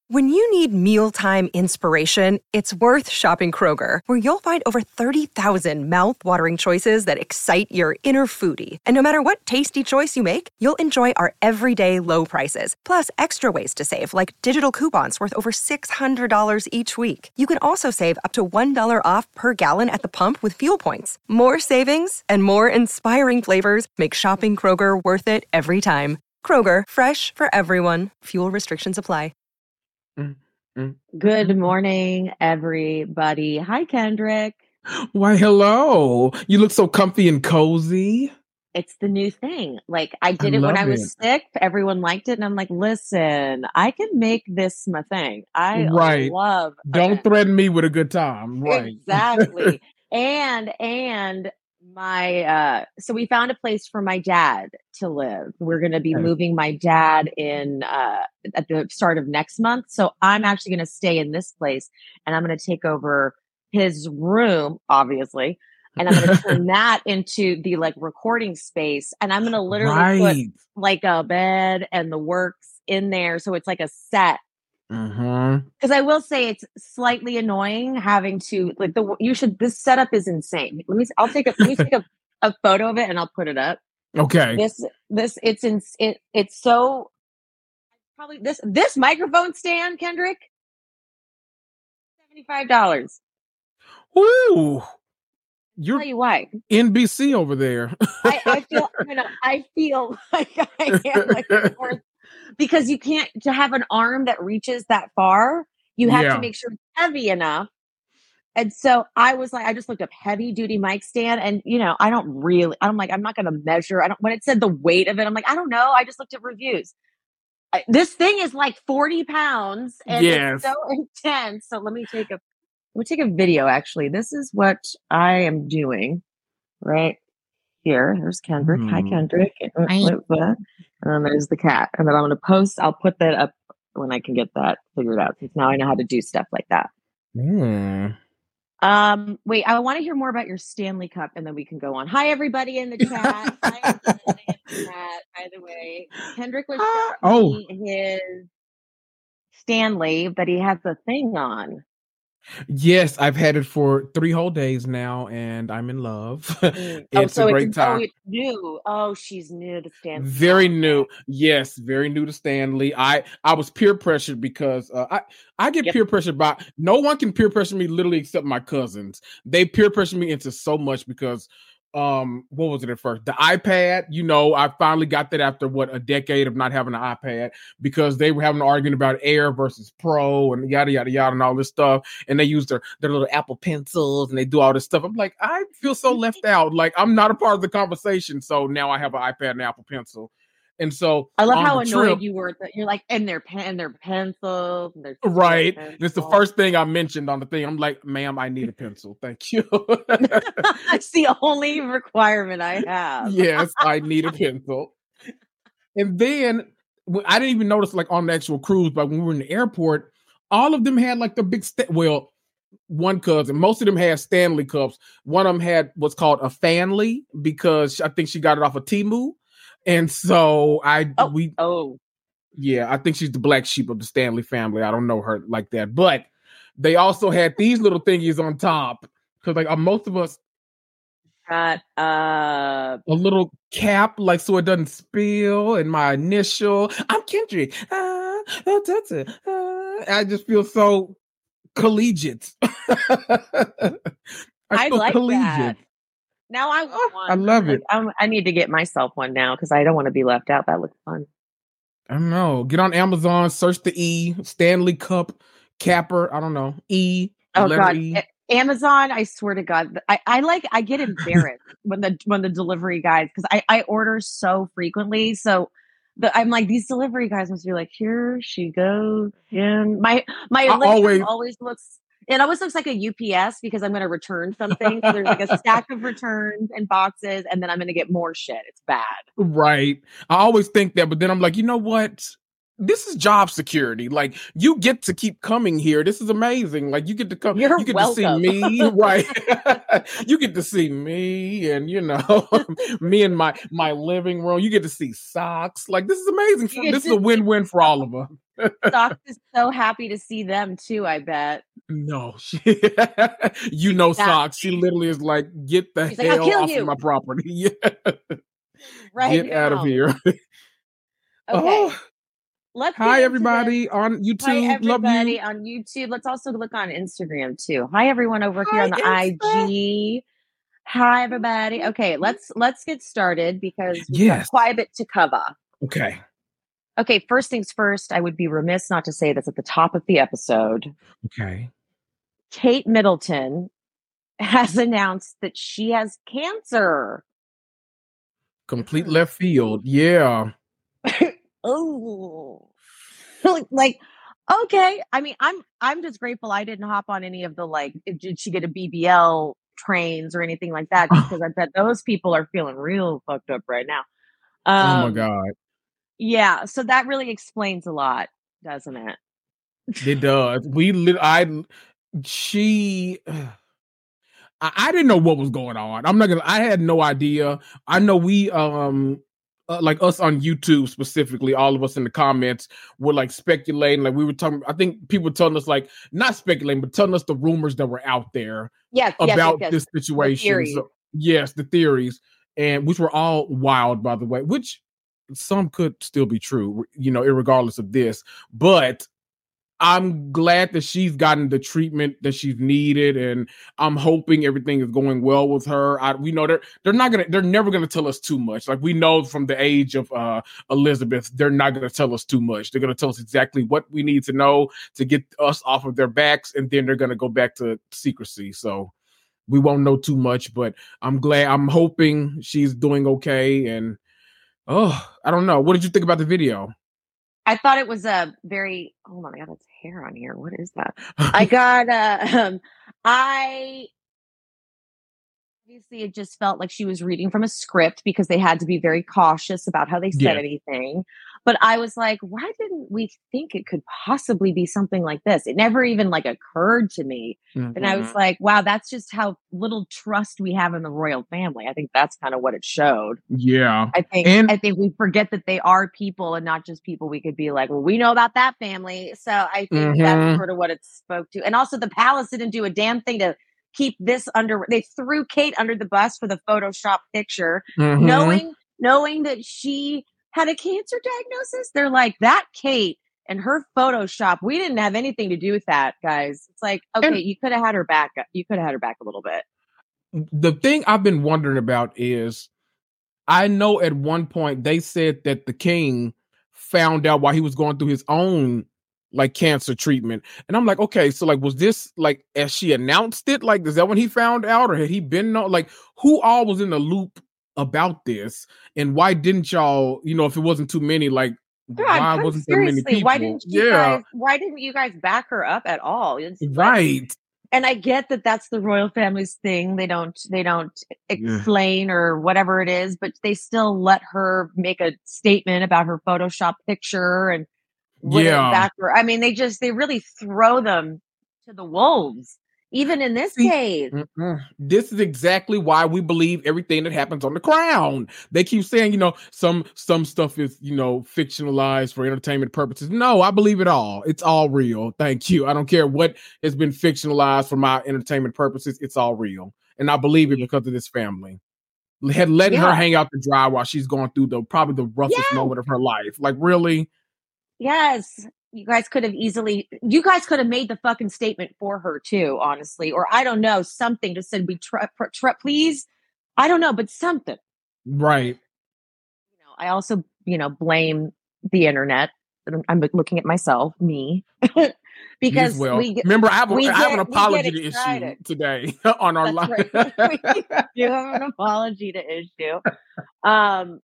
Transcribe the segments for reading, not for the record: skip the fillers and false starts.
When you need mealtime inspiration, it's worth shopping Kroger, where you'll find over 30,000 mouth-watering choices that excite your inner foodie. And no matter what tasty choice you make, you'll enjoy our everyday low prices, plus extra ways to save, like digital coupons worth over $600 each week. You can also save up to $1 off per gallon at the pump with fuel points. More savings and more inspiring flavors make shopping Kroger worth it every time. Kroger, fresh for everyone. Fuel restrictions apply. Good morning, everybody. Hi, Kendrick. Why, hello. You look so comfy and cozy. It's the new thing. Like, I did it when I was sick. Everyone liked it. And I'm like, listen, I can make this my thing. I love Don't threaten me with a good time. Right. Exactly. and my so we found a place for my dad to live. We're going to be moving my dad in at the start of next month. So I'm actually going to stay in this place, and I'm going to take over his room, obviously, and I'm going to turn that into the like recording space, and I'm going to literally put like a bed and the works in there, so it's like a set. Because I will say it's slightly annoying having to like this setup is insane. I'll take a photo of it and I'll put it up. Okay. It's so probably this microphone stand, Kendrick, $75. Ooh. I'll tell you why. NBC over there. I feel like I am like because you can't to have an arm that reaches that far. You have to make sure it's heavy enough. And so I was like, I just looked up heavy duty mic stand, and I'm not going to measure. When it said the weight of it, I'm like, I don't know. I just looked at reviews. This thing is like 40 pounds and it's so intense. So let me take a video. Actually, this is what I am doing right here. There's Kendrick. Hi, Kendrick. And then there's the cat. And then I'm going to post. I'll put that up when I can get that figured out, since now I know how to do stuff like that. Wait, I want to hear more about your Stanley Cup, and then we can go on. Hi, everybody in the chat. Hi, everybody in the chat. By the way, Kendrick was showing me his Stanley that he has the thing on. Yes, I've had it for 3 whole days now, and I'm in love. It's a great time. It's new. Oh, she's new to Stanley. Very new. Yes, very new to Stanley. I was peer pressured because I get peer pressured by no one can peer pressure me literally except my cousins. They peer pressure me into so much because what was it at first? The iPad, I finally got that after a decade of not having an iPad, because they were having an argument about Air versus Pro and yada yada yada and all this stuff, and they use their little Apple pencils and they do all this stuff. I'm like, I feel so left out. Like, I'm not a part of the conversation. So now I have an iPad and Apple Pencil. And so I love how annoyed you were that you're like, and their pencils. And right. It's the first thing I mentioned on the thing. I'm like, ma'am, I need a pencil. Thank you. That's the only requirement I have. Yes, I need a pencil. And then I didn't even notice like on the actual cruise, but when we were in the airport, all of them had like the big, one cousin, most of them had Stanley cups. One of them had what's called a Fanly, because I think she got it off of Temu. And so I think she's the black sheep of the Stanley family. I don't know her like that, but they also had these little thingies on top, because like most of us got a little cap, like so it doesn't spill. And my initial, I'm Kendrick. I just feel so collegiate. I like collegiate. That. Now I want one. I love it. I need to get myself one now because I don't want to be left out. That looks fun. I don't know. Get on Amazon, search the E, Stanley Cup capper. I don't know. E. Oh God. E. Amazon, I swear to God, I get embarrassed when the delivery guys, because I order so frequently. So I'm like, these delivery guys must be like, here she goes. And my always looks. It always looks like a UPS, because I'm going to return something. So there's like a stack of returns and boxes, and then I'm going to get more shit. It's bad. Right. I always think that, but then I'm like, you know what? this is job security. Like, you get to keep coming here. This is amazing. Like, you get to come. You're you get welcome. to see me, right? You get to see me, and me in my living room. You get to see Socks. Like, this is amazing. This is a win-win for all of us. Socks is so happy to see them too, I bet. No, Socks. She literally is like, get the hell off of my property. Yeah. Right. Get out of here. Okay. Oh. Hi everybody on YouTube. Hi everybody Love you. on YouTube. Let's also look on Instagram too. Hi everyone over here on the IG. Hi everybody. Okay, let's get started because we've got quite a bit to cover. Okay. Okay, first things first, I would be remiss not to say this at the top of the episode. Okay. Kate Middleton has announced that she has cancer. Complete left field. Yeah. Oh, like, okay. I mean, I'm just grateful I didn't hop on any of the did she get a BBL trains or anything like that? Because I bet those people are feeling real fucked up right now. Oh my God. Yeah. So that really explains a lot, doesn't it? It does. I didn't know what was going on. I had no idea. I know we, like us on YouTube specifically, all of us in the comments were like speculating, like we were talking. I think people were telling us, like, not speculating, but telling us the rumors that were out there about this situation. So, yes, the theories, and which were all wild, by the way, which some could still be true, irregardless of this. But I'm glad that she's gotten the treatment that she's needed, and I'm hoping everything is going well with her. We know they're never gonna tell us too much. Like, we know from the age of Elizabeth, they're not gonna tell us too much. They're gonna tell us exactly what we need to know to get us off of their backs, and then they're gonna go back to secrecy. So we won't know too much, but I'm hoping she's doing okay. And I don't know. What did you think about the video? I thought it was a very, oh my God, that's hair on here. What is that? Obviously it just felt like she was reading from a script because they had to be very cautious about how they said anything. But I was like, why didn't we think it could possibly be something like this? It never even occurred to me. Mm-hmm. And I was like, wow, that's just how little trust we have in the royal family. I think that's kind of what it showed. Yeah. I think we forget that they are people and not just people we could be like, well, we know about that family. So I think that's sort of what it spoke to. And also the palace didn't do a damn thing to keep this under. They threw Kate under the bus for the Photoshop picture, knowing that she had a cancer diagnosis. They're like, that Kate and her Photoshop, we didn't have anything to do with that, guys. It's like, okay, you could have had her back. You could have had her back a little bit. The thing I've been wondering about is, I know at one point they said that the king found out while he was going through his own cancer treatment. And I'm like, okay, so was this as she announced it? Is that when he found out, or had he been who all was in the loop about this? And why didn't y'all, if it wasn't too many, why wasn't there many people? Why didn't you guys back her up at all? Right. And I get that that's the royal family's thing. They don't explain or whatever it is, but they still let her make a statement about her Photoshop picture and back her. I mean, they really throw them to the wolves, even in this case. This is exactly why we believe everything that happens on The Crown. They keep saying, some stuff is, fictionalized for entertainment purposes. No, I believe it all. It's all real. Thank you. I don't care what has been fictionalized for my entertainment purposes. It's all real. And I believe it because of this family. Letting her hang out to dry while she's going through probably the roughest moment of her life. Really? Yes. You guys could have made the fucking statement for her too, honestly. Or I don't know, something just said, please. I don't know, but something. Right. I also, blame the internet. I'm looking at myself, me. Because remember, I have an apology to issue today on our live. Right. You have an apology to issue. Prayers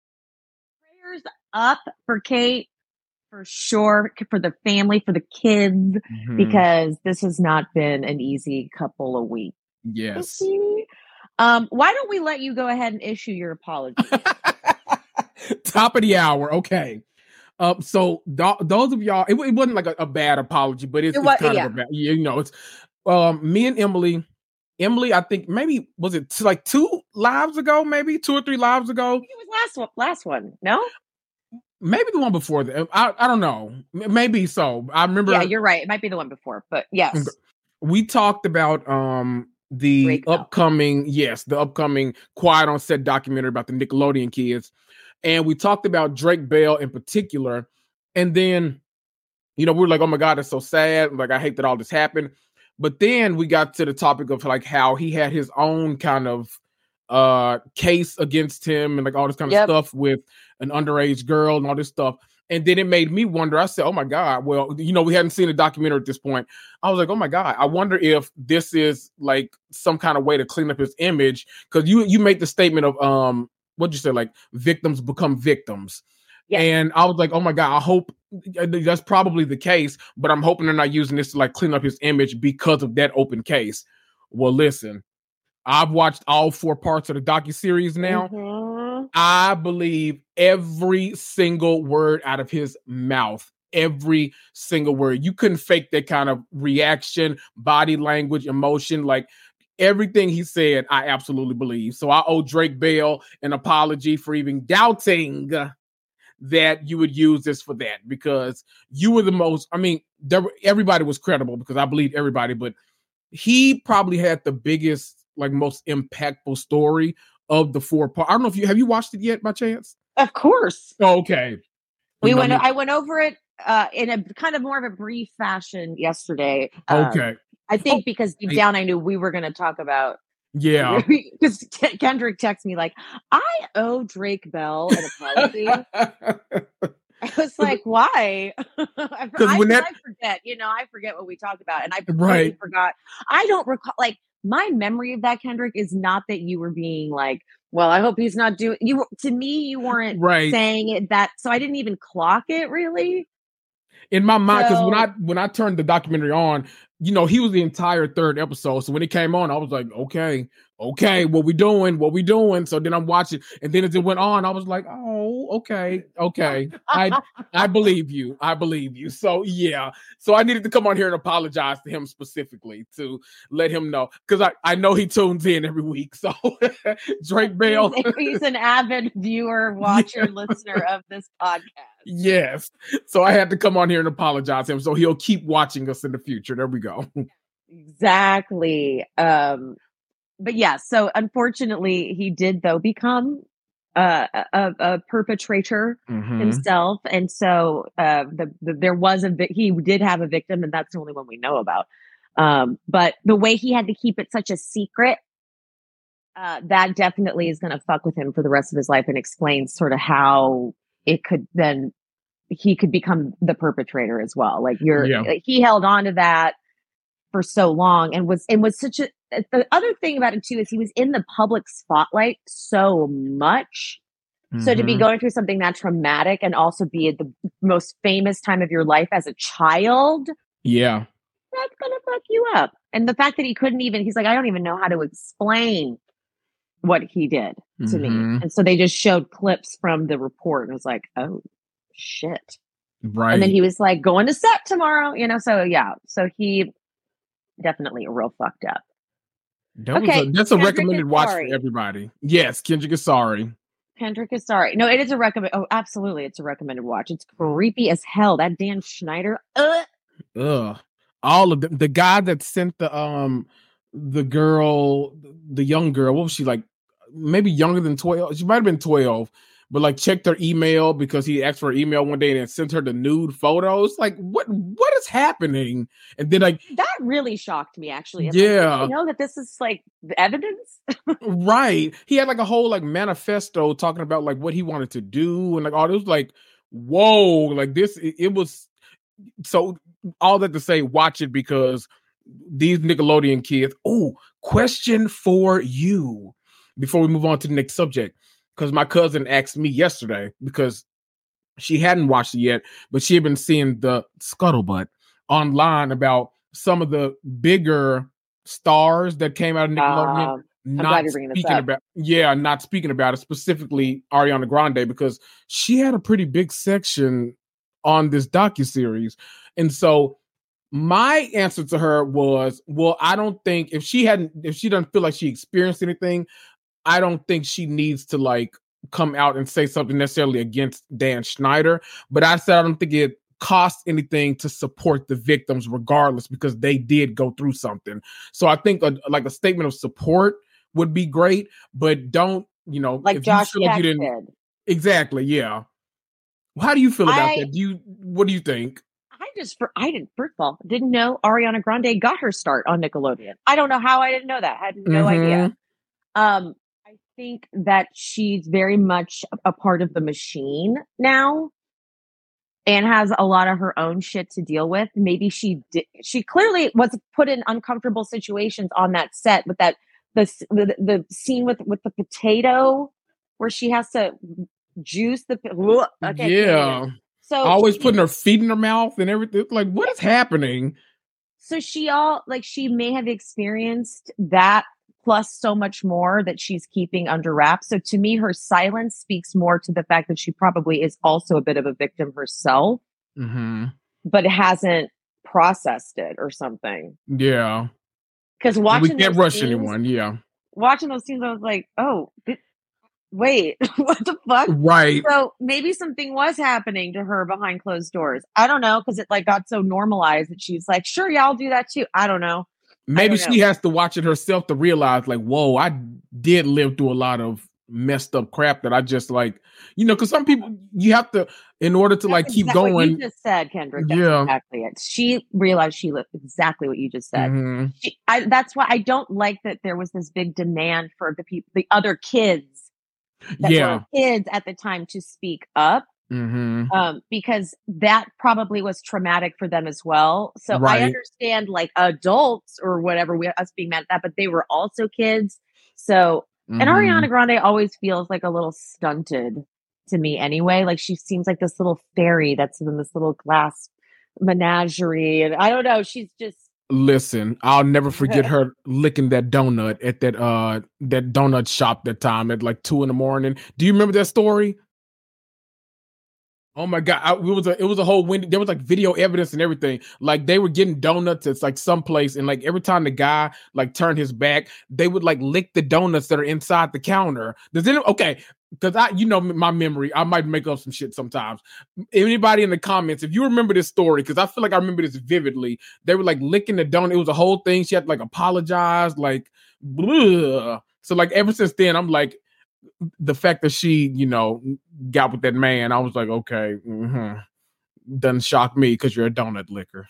up for Kate. For sure, for the family, for the kids, because this has not been an easy couple of weeks. Yes. Why don't we let you go ahead and issue your apology? Top of the hour. Okay. So those of y'all, it wasn't like a bad apology, but it's kind of a bad, it's me and Emily, I think maybe was it like 2 lives ago, maybe 2 or 3 lives ago. It was last one. No, maybe the one before that. I don't know. Maybe so. I remember. Yeah, you're right. It might be the one before, but yes, we talked about the upcoming Quiet on Set documentary about the Nickelodeon kids. And we talked about Drake Bell in particular. And then, we were like, oh my God, that's so sad. Like, I hate that all this happened. But then we got to the topic of like how he had his own kind of case against him and like all this kind of stuff with an underage girl and all this stuff. And then it made me wonder. I said, oh my God, well, we hadn't seen a documentary at this point. I was like, oh my God, I wonder if this is like some kind of way to clean up his image. Because you made the statement of what'd you say, like victims become victims. Yeah. And I was like, oh my God, I hope that's probably the case, but I'm hoping they're not using this to like clean up his image because of that open case. Well, listen, I've watched all 4 parts of the docuseries now. Mm-hmm. I believe every single word out of his mouth. Every single word. You couldn't fake that kind of reaction, body language, emotion. Like everything he said, I absolutely believe. So I owe Drake Bell an apology for even doubting that you would use this for that, because you were the most, everybody was credible because I believed everybody, but he probably had the biggest, like most impactful story of the 4 parts. I don't know if have you watched it yet by chance? Of course. Oh, okay. I went over it in a kind of more of a brief fashion yesterday. Okay. I think because deep down I knew we were going to talk about. Yeah. Because Kendrick texted me like, I owe Drake Bell an apology. I was like, why? Because I forget, I forget what we talked about. And I completely forgot. I don't recall, like, my memory of that, Kendrick, is not that you were being like, well, I hope he's not doing, to me, you weren't saying it that, so I didn't even clock it really. In my mind, because when I turned the documentary on, he was the entire 3rd episode. So when it came on, I was like, okay, what we doing? So then I'm watching, and then as it went on, I was like, oh, okay. I believe you. So yeah. So I needed to come on here and apologize to him specifically to let him know, because I know he tunes in every week. So Drake Bell. He's an avid viewer, watcher, listener of this podcast. Yes. So I had to come on here and apologize to him, so he'll keep watching us in the future. There we go. Exactly. But yeah, so unfortunately he did though become a perpetrator himself. And so there was he did have a victim, and that's the only one we know about. But the way he had to keep it such a secret, that definitely is going to fuck with him for the rest of his life, and explains sort of how it could then he could become the perpetrator as well. Like he held on to that for so long and was such a, the other thing about it too, is he was in the public spotlight so much. Mm-hmm. So to be going through something that traumatic and also be at the most famous time of your life as a child. Yeah. That's going to fuck you up. And the fact that he couldn't even, he's like, I don't even know how to explain what he did to me. And so they just showed clips from the report and was like, oh shit. Right. And then he was like, going to set tomorrow, so yeah. So he definitely real fucked up. That's a recommended watch for everybody. Yes, Kendrick is sorry. Kendrick is sorry. No, it is a recommend. Oh, absolutely. It's a recommended watch. It's creepy as hell. That Dan Schneider. Ugh. All of them. The guy that sent the girl, the young girl, what was she, like maybe younger than 12? She might have been 12, but like checked her email because he asked for her email one day and sent her the nude photos. Like, what is happening? And then like that really shocked me, actually. Yeah. Like, that this is like the evidence. Right. He had like a whole like manifesto talking about like what he wanted to do and like all. It was like, whoa, like this. It was so. All that to say, watch it, because these Nickelodeon kids. Oh, question for you before we move on to the next subject, because my cousin asked me yesterday, because she hadn't watched it yet, but she had been seeing the scuttlebutt online about some of the stars that came out of Nickelodeon. Not speaking about it, specifically Ariana Grande, because she had a pretty big section on this docuseries. And so my answer to her was, well, I don't think if she doesn't feel like she experienced anything, I don't think she needs to like come out and say something necessarily against Dan Schneider. But I said I don't think it costs anything to support the victims regardless, because they did go through something. So I think a statement of support would be great, but don't, like Josh Peck did. Exactly, yeah. How do you feel about that? What do you think? I didn't, first of all, didn't know Ariana Grande got her start on Nickelodeon. I don't know how I didn't know that. I had no idea. I think that she's very much a part of the machine now and has a lot of her own shit to deal with. Maybe she clearly was put in uncomfortable situations on that set with the scene with the potato where she has to juice the yeah. So always putting her feet in her mouth and everything. It's like, what is happening? So she may have experienced that plus so much more that she's keeping under wraps. So to me, her silence speaks more to the fact that she probably is also a bit of a victim herself, but hasn't processed it or something. Yeah. Because watching we can't rush anyone. Yeah. Watching those scenes, I was like, oh, wait, what the fuck? Right. So maybe something was happening to her behind closed doors. I don't know, because it like got so normalized that she's like, sure, yeah, I'll do that too. I don't know. Maybe she has to watch it herself to realize, like, whoa, I did live through a lot of messed up crap that I just like, because some people you have to, in order to like keep going. What you just said, Kendrick. That's exactly it. She realized she lived exactly what you just said. That's why I don't like that there was this big demand for the other kids. That were kids at the time to speak up, because that probably was traumatic for them as well. So I understand like adults or whatever, us being mad at that, but they were also kids. So, and Ariana Grande always feels like a little stunted to me anyway. Like she seems like this little fairy that's in this little glass menagerie. And I don't know, she's just. Listen, I'll never forget her licking that donut at that donut shop that time at like 2 a.m. Do you remember that story? Oh my God. It was a whole window. There was like video evidence and everything. Like they were getting donuts at like someplace. And like every time the guy like turned his back, they would like lick the donuts that are inside the counter. Okay. Because my memory, I might make up some shit sometimes. Anybody in the comments, if you remember this story, because I feel like I remember this vividly, they were like licking the donut. It was a whole thing. She had to like apologize, like, bleh. So like ever since then, I'm like, the fact that she, got with that man, I was like, okay, doesn't shock me because you're a donut licker.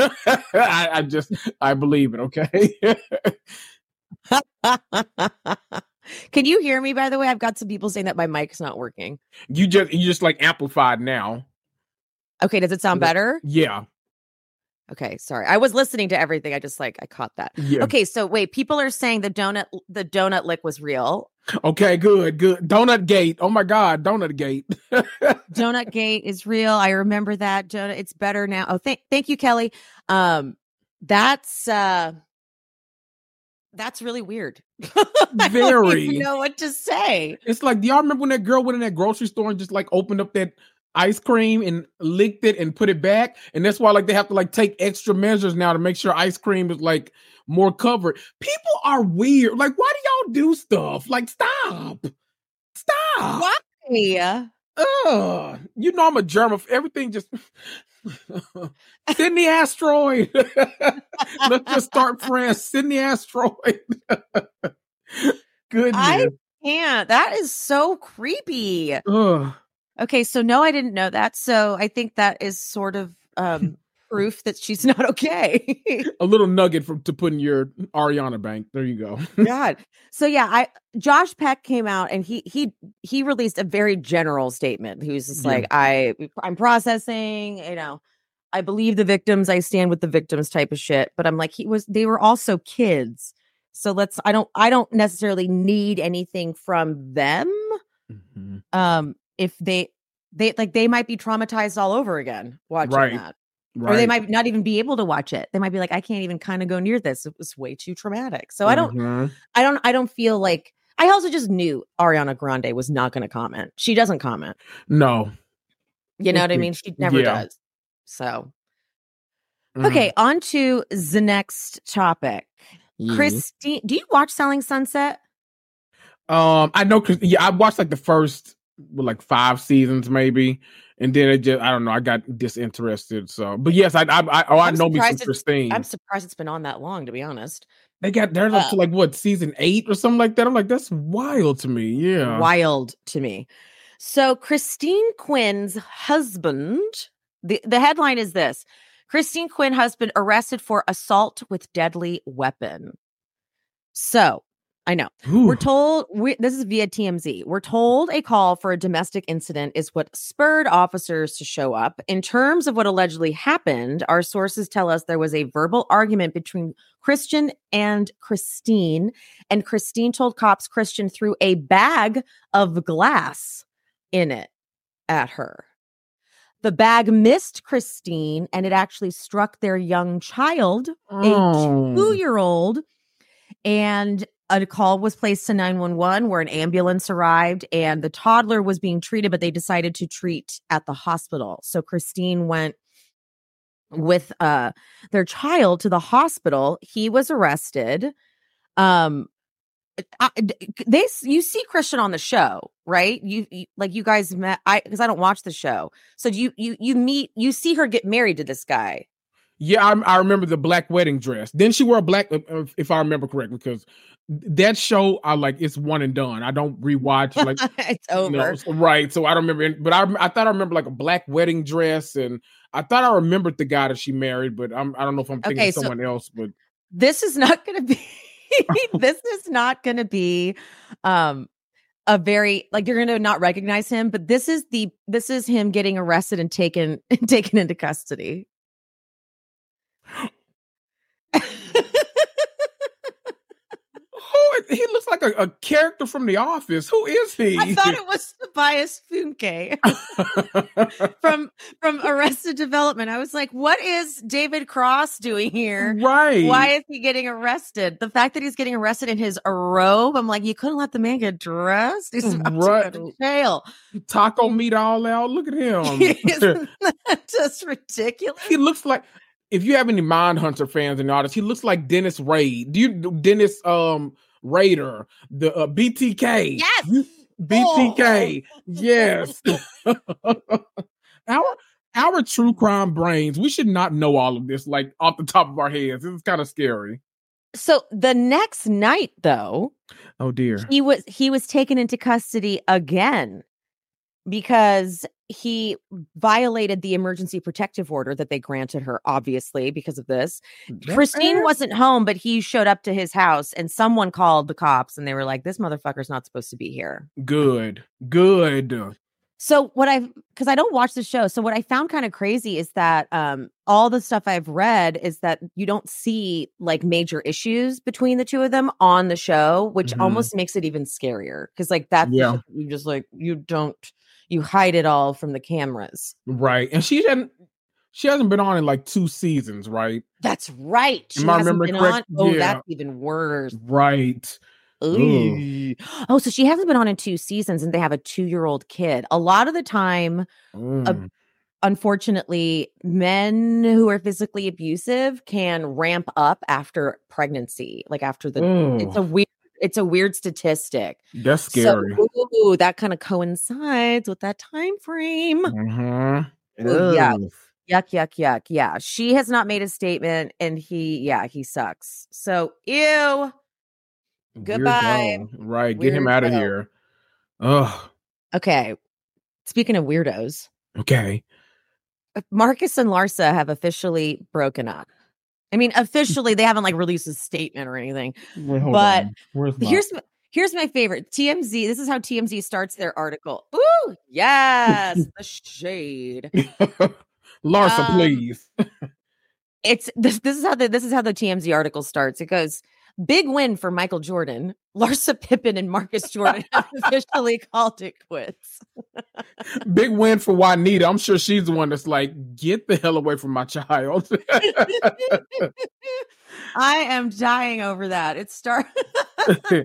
I believe it. Okay. Can you hear me, by the way? I've got some people saying that my mic's not working. You just like amplified now. Okay, does it sound better? Yeah. Okay, sorry. I was listening to everything. I caught that. Yeah. Okay, so wait, people are saying the donut lick was real. Okay, good. Donut Gate. Oh my God, Donut Gate. Donut Gate is real. I remember that. Donut, it's better now. Oh, thank you, Kelly. That's really weird. I don't even know what to say. It's like, do y'all remember when that girl went in that grocery store and just like opened up that ice cream and licked it and put it back? And that's why like they have to like take extra measures now to make sure ice cream is like more covered. People are weird. Like, why do y'all do stuff? Like, stop. Why? I'm a germ. Everything just Sydney Asteroid. Let's just start France. Sydney Asteroid. Goodness. I can't. That is so creepy. Okay, so no, I didn't know that. So I think that is sort of proof that she's not okay. A little nugget to put in your Ariana bank. There you go. God. So yeah, Josh Peck came out and he released a very general statement. He was just like, I'm processing, I believe the victims, I stand with the victims type of shit. But I'm like, they were also kids. So I don't necessarily need anything from them. If they might be traumatized all over again watching that. Right. Or they might not even be able to watch it. They might be like, I can't even kind of go near this. It was way too traumatic. So I don't feel like, I also just knew Ariana Grande was not going to comment. She doesn't comment. No. You know what I mean? She never does. So, okay, on to the next topic. Christine, do you watch Selling Sunset? I know, I watched like the first 5 seasons maybe, and then I don't know, I got disinterested. So, but yes, I know me some Christine. I'm surprised it's been on that long, to be honest. They're up to season 8 or something like that. I'm like, that's wild to me. Yeah, wild to me. So Christine Quinn's husband, the headline is this: Christine Quinn husband arrested for assault with deadly weapon. So I know. Ooh. We're told, this is via TMZ. We're told a call for a domestic incident is what spurred officers to show up. In terms of what allegedly happened, our sources tell us there was a verbal argument between Christian and Christine told cops Christian threw a bag of glass in it at her. The bag missed Christine, and it actually struck their young child, a 2-year-old, and a call was placed to 911 where an ambulance arrived, and the toddler was being treated, but they decided to treat at the hospital. So Christine went with their child to the hospital. He was arrested. You see Christian on the show, right? You guys met, because I don't watch the show. So you see her get married to this guy. Yeah, I remember the black wedding dress. Then she wore a black, if I remember correctly, because that show, it's one and done. I don't rewatch. It's over. Right. So I don't remember, but I thought I remember a black wedding dress, and I thought I remembered the guy that she married, but I don't know if I'm thinking of someone else. But this is not going to be. This is not going to be a very, you're going to not recognize him, but this is him getting arrested and taken into custody. He looks like a character from The Office. Who is he? I thought it was Tobias Funke from Arrested Development. I was like, what is David Cross doing here? Right. Why is he getting arrested? The fact that he's getting arrested in his robe, I'm like, you couldn't let the man get dressed. He's about to go to jail. Taco meat all out. Look at him. Isn't that just ridiculous? He looks like, if you have any Mindhunter fans in the audience, he looks like Dennis Raid. Dennis Rader, the BTK. Yes. BTK. Yes. Our true crime brains, we should not know all of this off the top of our heads. It's kind of scary. So the next night, though, oh dear, he was taken into custody again because he violated the emergency protective order that they granted her, obviously, because of this. Christine wasn't home, but he showed up to his house, and someone called the cops, and they were like, this motherfucker's not supposed to be here. Good. So because I don't watch the show, so what I found kind of crazy is that all the stuff I've read is that you don't see major issues between the two of them on the show, which almost makes it even scarier. Because you just you hide it all from the cameras. Right. And she hasn't been on in 2 seasons, right? That's right. She hasn't been on. Oh, that's even worse. Right. Ooh. Oh, so she hasn't been on in 2 seasons, and they have a 2-year-old kid. A lot of the time, unfortunately, men who are physically abusive can ramp up after pregnancy, after the. It's a weird statistic. That's scary. So, that kind of coincides with that time frame. Yuck. Yeah, she has not made a statement, and he sucks. So, ew. Goodbye. Right, get him out of here. Ugh. Okay. Speaking of weirdos. Okay. Marcus and Larsa have officially broken up. I mean, officially, they haven't released a statement or anything. Wait, hold on. Here's my favorite. TMZ. This is how TMZ starts their article. Ooh, yes, the shade. Larsa, please. This is how the TMZ article starts. It goes, big win for Michael Jordan. Larsa Pippen and Marcus Jordan have officially called it quits. Big win for Juanita. I'm sure she's the one that's get the hell away from my child. I am dying over that.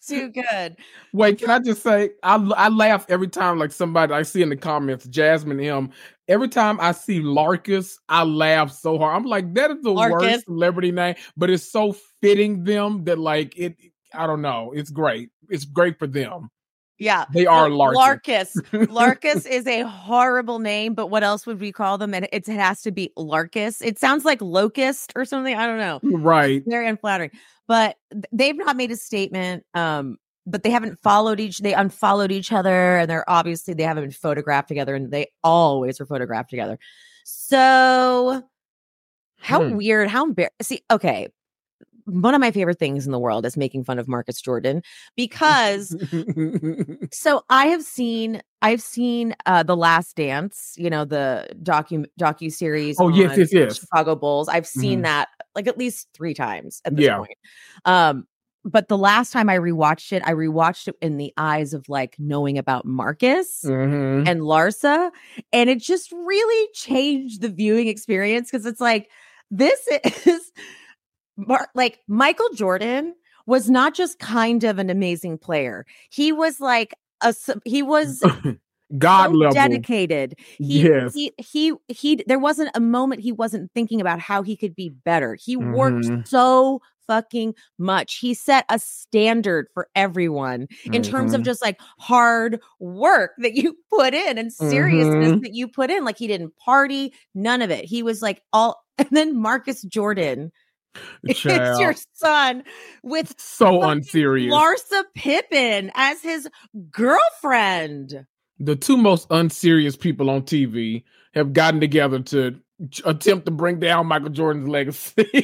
too good. Wait, can I just say, I laugh every time like somebody I see in the comments, Jasmine M. Every time I see Larkus, I laugh so hard. I'm like, that is the worst celebrity name, but it's so fitting them that like it. I don't know. It's great. It's great for them. Yeah, they are Larkus. Larkus is a horrible name, but what else would we call them? And it has to be Larkus. It sounds like locust or something. I don't know. Right. Very unflattering. But they've not made a statement. But they haven't they unfollowed each other, and they haven't been photographed together, and they always were photographed together. So how weird, how embarrassing. See, okay. One of my favorite things in the world is making fun of Marcus Jordan because so I've seen The Last Dance, the docu series. Oh, yes. Chicago Bulls. I've seen that like at least 3 times at this point. But the last time I rewatched it in the eyes of like knowing about Marcus and Larsa, and it just really changed the viewing experience because it's like this is. Like Michael Jordan was not just kind of an amazing player. He was like he was God level dedicated. Yes. He there wasn't a moment he wasn't thinking about how he could be better. He worked so fucking much. He set a standard for everyone in terms of just like hard work that you put in and seriousness that you put in. Like he didn't party, none of it. He was like and then Marcus Jordan. It's your son with so unserious Larsa Pippen as his girlfriend. The 2 most unserious people on TV have gotten together to attempt to bring down Michael Jordan's legacy.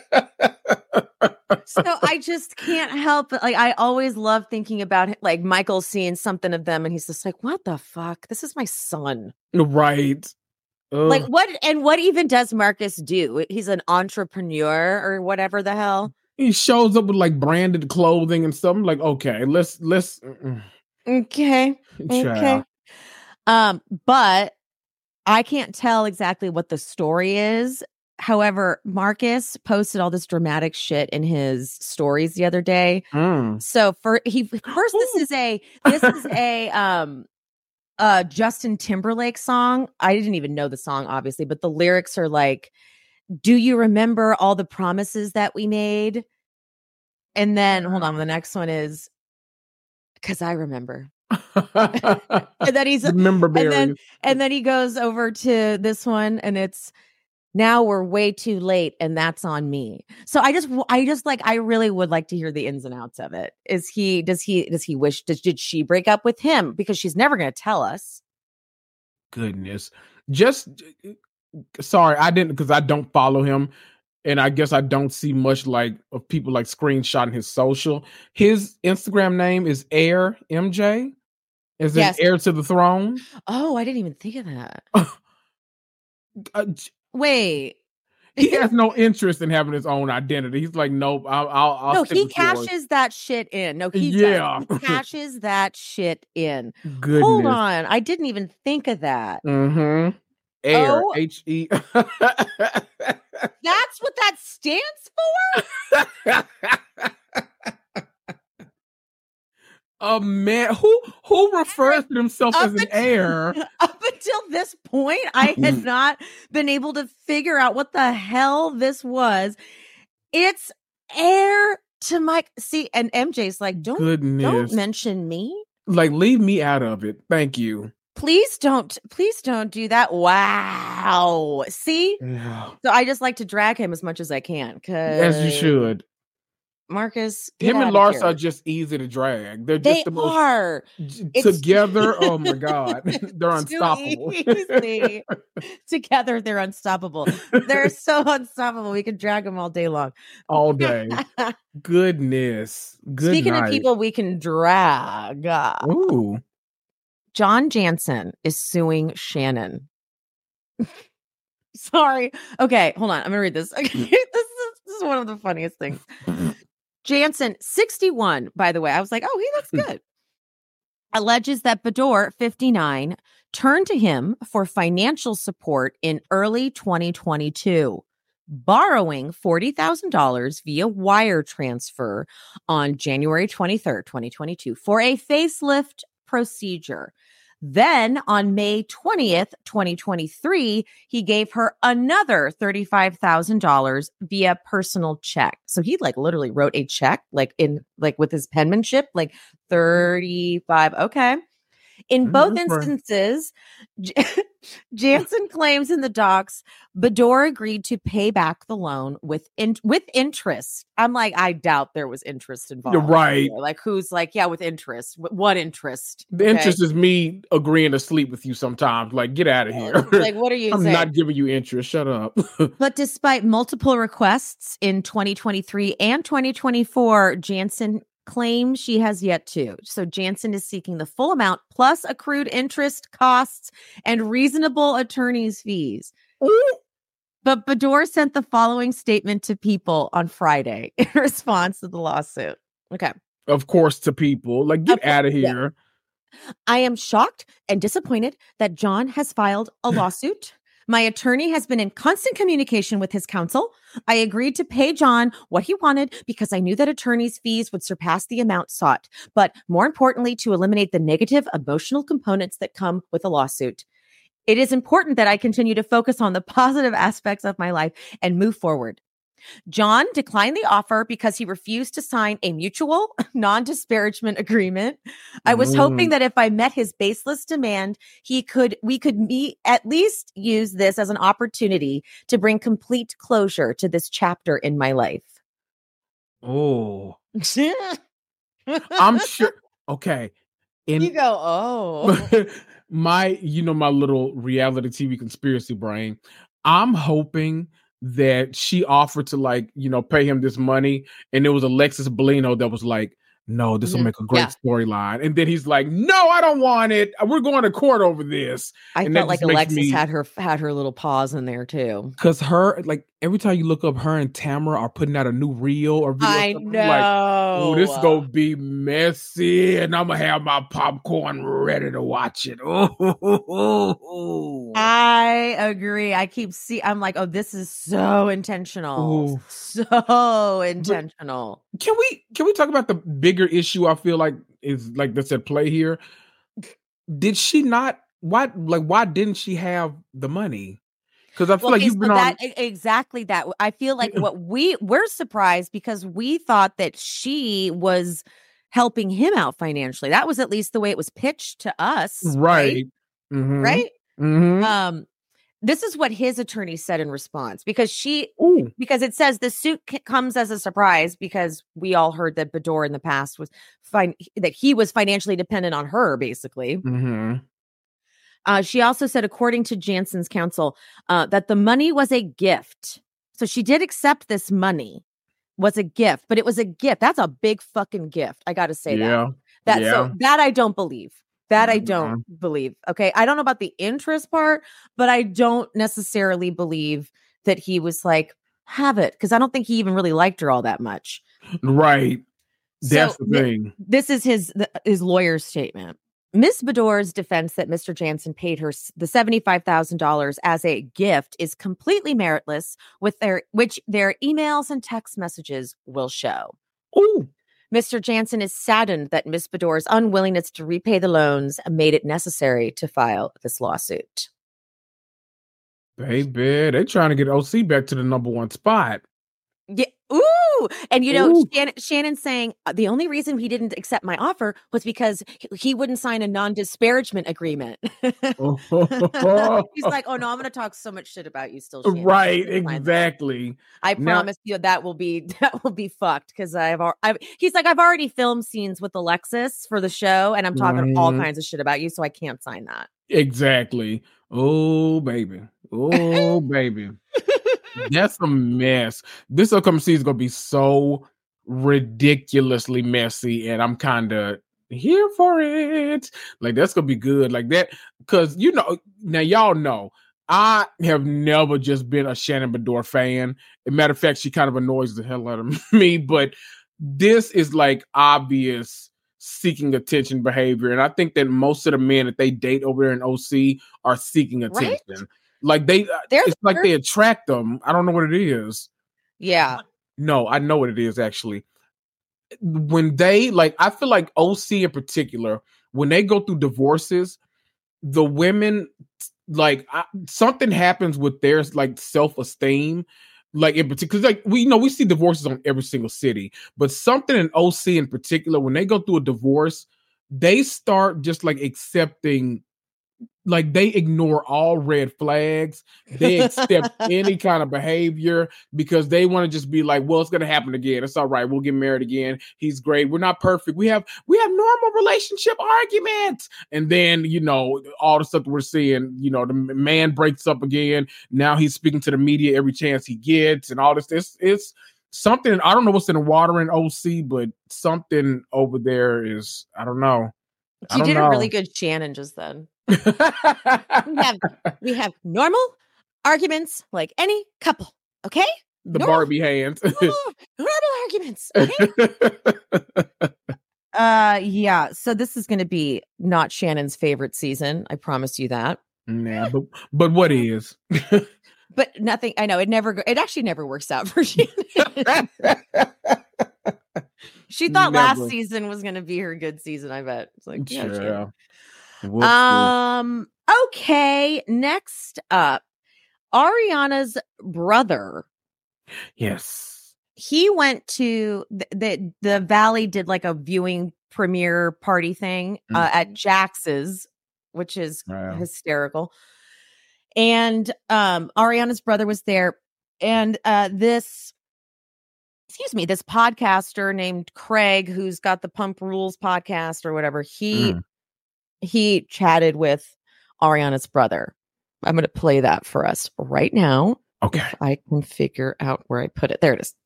So I just can't help it. Like I always love thinking about like Michael seeing something of them and he's just like, what the fuck? This is my son. Right. Like what even does Marcus do? He's an entrepreneur or whatever the hell. He shows up with like branded clothing and stuff. I'm like, okay, let's okay. But I can't tell exactly what the story is. However, Marcus posted all this dramatic shit in his stories the other day. So this is a Justin Timberlake song. I didn't even know the song, obviously, but the lyrics are like, do you remember all the promises that we made? And then, hold on, the next one is, because I remember. And then and then he goes over to this one and it's, now we're way too late and that's on me. So I really would like to hear the ins and outs of it. Did she break up with him? Because she's never going to tell us. Goodness. Sorry, I didn't, because I don't follow him. And I guess I don't see much like of people like screenshotting his social. His Instagram name is Heir MJ. Is it Heir to the Throne? Oh, I didn't even think of that. Wait, he has no interest in having his own identity. He's like, nope. I'll no, he cashes that shit in. No, he cashes that shit in. Goodness. Hold on, I didn't even think of that. Heir, H-E. That's what that stands for. A man who refers to himself as an heir. Up until this point, I had not been able to figure out what the hell this was. It's heir to Mike. See, and MJ's like, don't mention me. Like, leave me out of it. Thank you. Please don't do that. Wow. See? Yeah. So I just like to drag him as much as I can. As you should. Marcus, him and Larsa are just easy to drag. They're just the most together. Oh my God, they're unstoppable. Together, they're unstoppable. They're so unstoppable. We can drag them all day long, all day. Goodness. Good Speaking night. of people we can drag, ooh, John Jansen is suing Shannon. Sorry. Okay, hold on. I'm gonna read this. Okay, this is one of the funniest things. Jansen, 61, by the way. I was like, oh, he looks good. Alleges that Bador, 59, turned to him for financial support in early 2022. borrowing $40,000 via wire transfer on January 23rd, 2022 for a facelift procedure. Then on May 20th, 2023, he gave her another $35,000 via personal check. So he literally wrote a check with his penmanship, 35. Okay. In both instances, Jansen claims in the docs, Baddour agreed to pay back the loan with interest. I'm like, I doubt there was interest involved. You're right. Who's with interest? What interest? The interest is me agreeing to sleep with you sometimes. Get out of here. What are you I'm saying? not giving you interest. Shut up. But despite multiple requests in 2023 and 2024, Jansen claims she has yet to. So Jansen is seeking the full amount plus accrued interest, costs, and reasonable attorney's fees. But Baddour sent the following statement to People on Friday in response to the lawsuit. Okay. Of course, to People. Get out of here. Yeah. I am shocked and disappointed that John has filed a lawsuit. My attorney has been in constant communication with his counsel. I agreed to pay John what he wanted because I knew that attorney's fees would surpass the amount sought, but more importantly, to eliminate the negative emotional components that come with a lawsuit. It is important that I continue to focus on the positive aspects of my life and move forward. John declined the offer because he refused to sign a mutual non-disparagement agreement. I was hoping that if I met his baseless demand, we could at least use this as an opportunity to bring complete closure to this chapter in my life. Oh, I'm sure. Okay. You go, oh. my little reality TV conspiracy brain. I'm hoping that she offered to pay him this money, and it was Alexis Bellino that was like, no, this will make a great storyline. And then he's like, no, I don't want it. We're going to court over this. I felt like Alexis had her little paws in there too. Because her, every time you look up, her and Tamara are putting out a new reel or video. I know. Oh, this is going to be messy, and I'm going to have my popcorn ready to watch it. Oh. I agree. I'm like, oh, this is so intentional. Ooh. So intentional. But can we talk about the bigger issue I feel like is that's at play here? Did she not? Why didn't she have the money? Because I feel you've been on exactly that. I feel like we're surprised because we thought that she was helping him out financially. That was at least the way it was pitched to us. Right. Mm-hmm. Right. Mm-hmm. This is what his attorney said in response because it says the suit comes as a surprise because we all heard that Baddour in the past was that he was financially dependent on her, basically. Mm-hmm. She also said, according to Jansen's counsel, that the money was a gift. So she did accept this money was a gift, but it was a gift. That's a big fucking gift. I got to say that. So that I don't believe. That I don't believe. Okay. I don't know about the interest part, but I don't necessarily believe that he was like, have it. Because I don't think he even really liked her all that much. Right. That's the thing. This is his lawyer's statement. Ms. Baddour's defense that Mr. Jansen paid her the $75,000 as a gift is completely meritless, which their emails and text messages will show. Ooh. Mr. Jansen is saddened that Ms. Baddour's unwillingness to repay the loans made it necessary to file this lawsuit. Baby, they're trying to get OC back to the number one spot. Yeah. Ooh. And Shannon's saying the only reason he didn't accept my offer was because he wouldn't sign a non-disparagement agreement. He's like, oh no, I'm going to talk so much shit about you still, Shannon. Right, exactly. I promise you that will be fucked because he's like, I've already filmed scenes with Alexis for the show and I'm talking all kinds of shit about you, so I can't sign that. Exactly. Oh, baby. Oh, baby. That's a mess. This upcoming season is going to be so ridiculously messy, and I'm kind of here for it. That's going to be good. That, because, now y'all know, I have never just been a Shannon Baddour fan. As a matter of fact, she kind of annoys the hell out of me, but this is obvious seeking attention behavior. And I think that most of the men that they date over there in OC are seeking attention. Right? Like it's like they attract them. I don't know what it is. Yeah. No, I know what it is actually. When they I feel like OC in particular, when they go through divorces, the women something happens with their self-esteem. Like in particular, we see divorces on every single city, but something in OC in particular, when they go through a divorce, they start just accepting. They ignore all red flags. They accept any kind of behavior because they want to just be like, well, it's going to happen again. It's all right. We'll get married again. He's great. We're not perfect. We have normal relationship arguments. And then, all the stuff that we're seeing, the man breaks up again. Now he's speaking to the media every chance he gets and all this. It's something. I don't know what's in the water in OC, but something over there is, I don't know. You did a really good Shannon just then. we have normal arguments like any couple, okay? Barbie hands. Normal arguments, okay? Yeah. So this is going to be not Shannon's favorite season. I promise you that. Nah, but what is? But nothing. I know it actually never works out for Shannon. She thought last season was going to be her good season. I bet. It's like, yeah. Okay. Next up, Ariana's brother. Yes. He went to the Valley, did a viewing premiere party thing at Jax's, which is hysterical. And Ariana's brother was there, and this podcaster named Craig, who's got the Pump Rules podcast or whatever, he chatted with Ariana's brother. I'm going to play that for us right now. Okay. If I can figure out where I put it. There it is.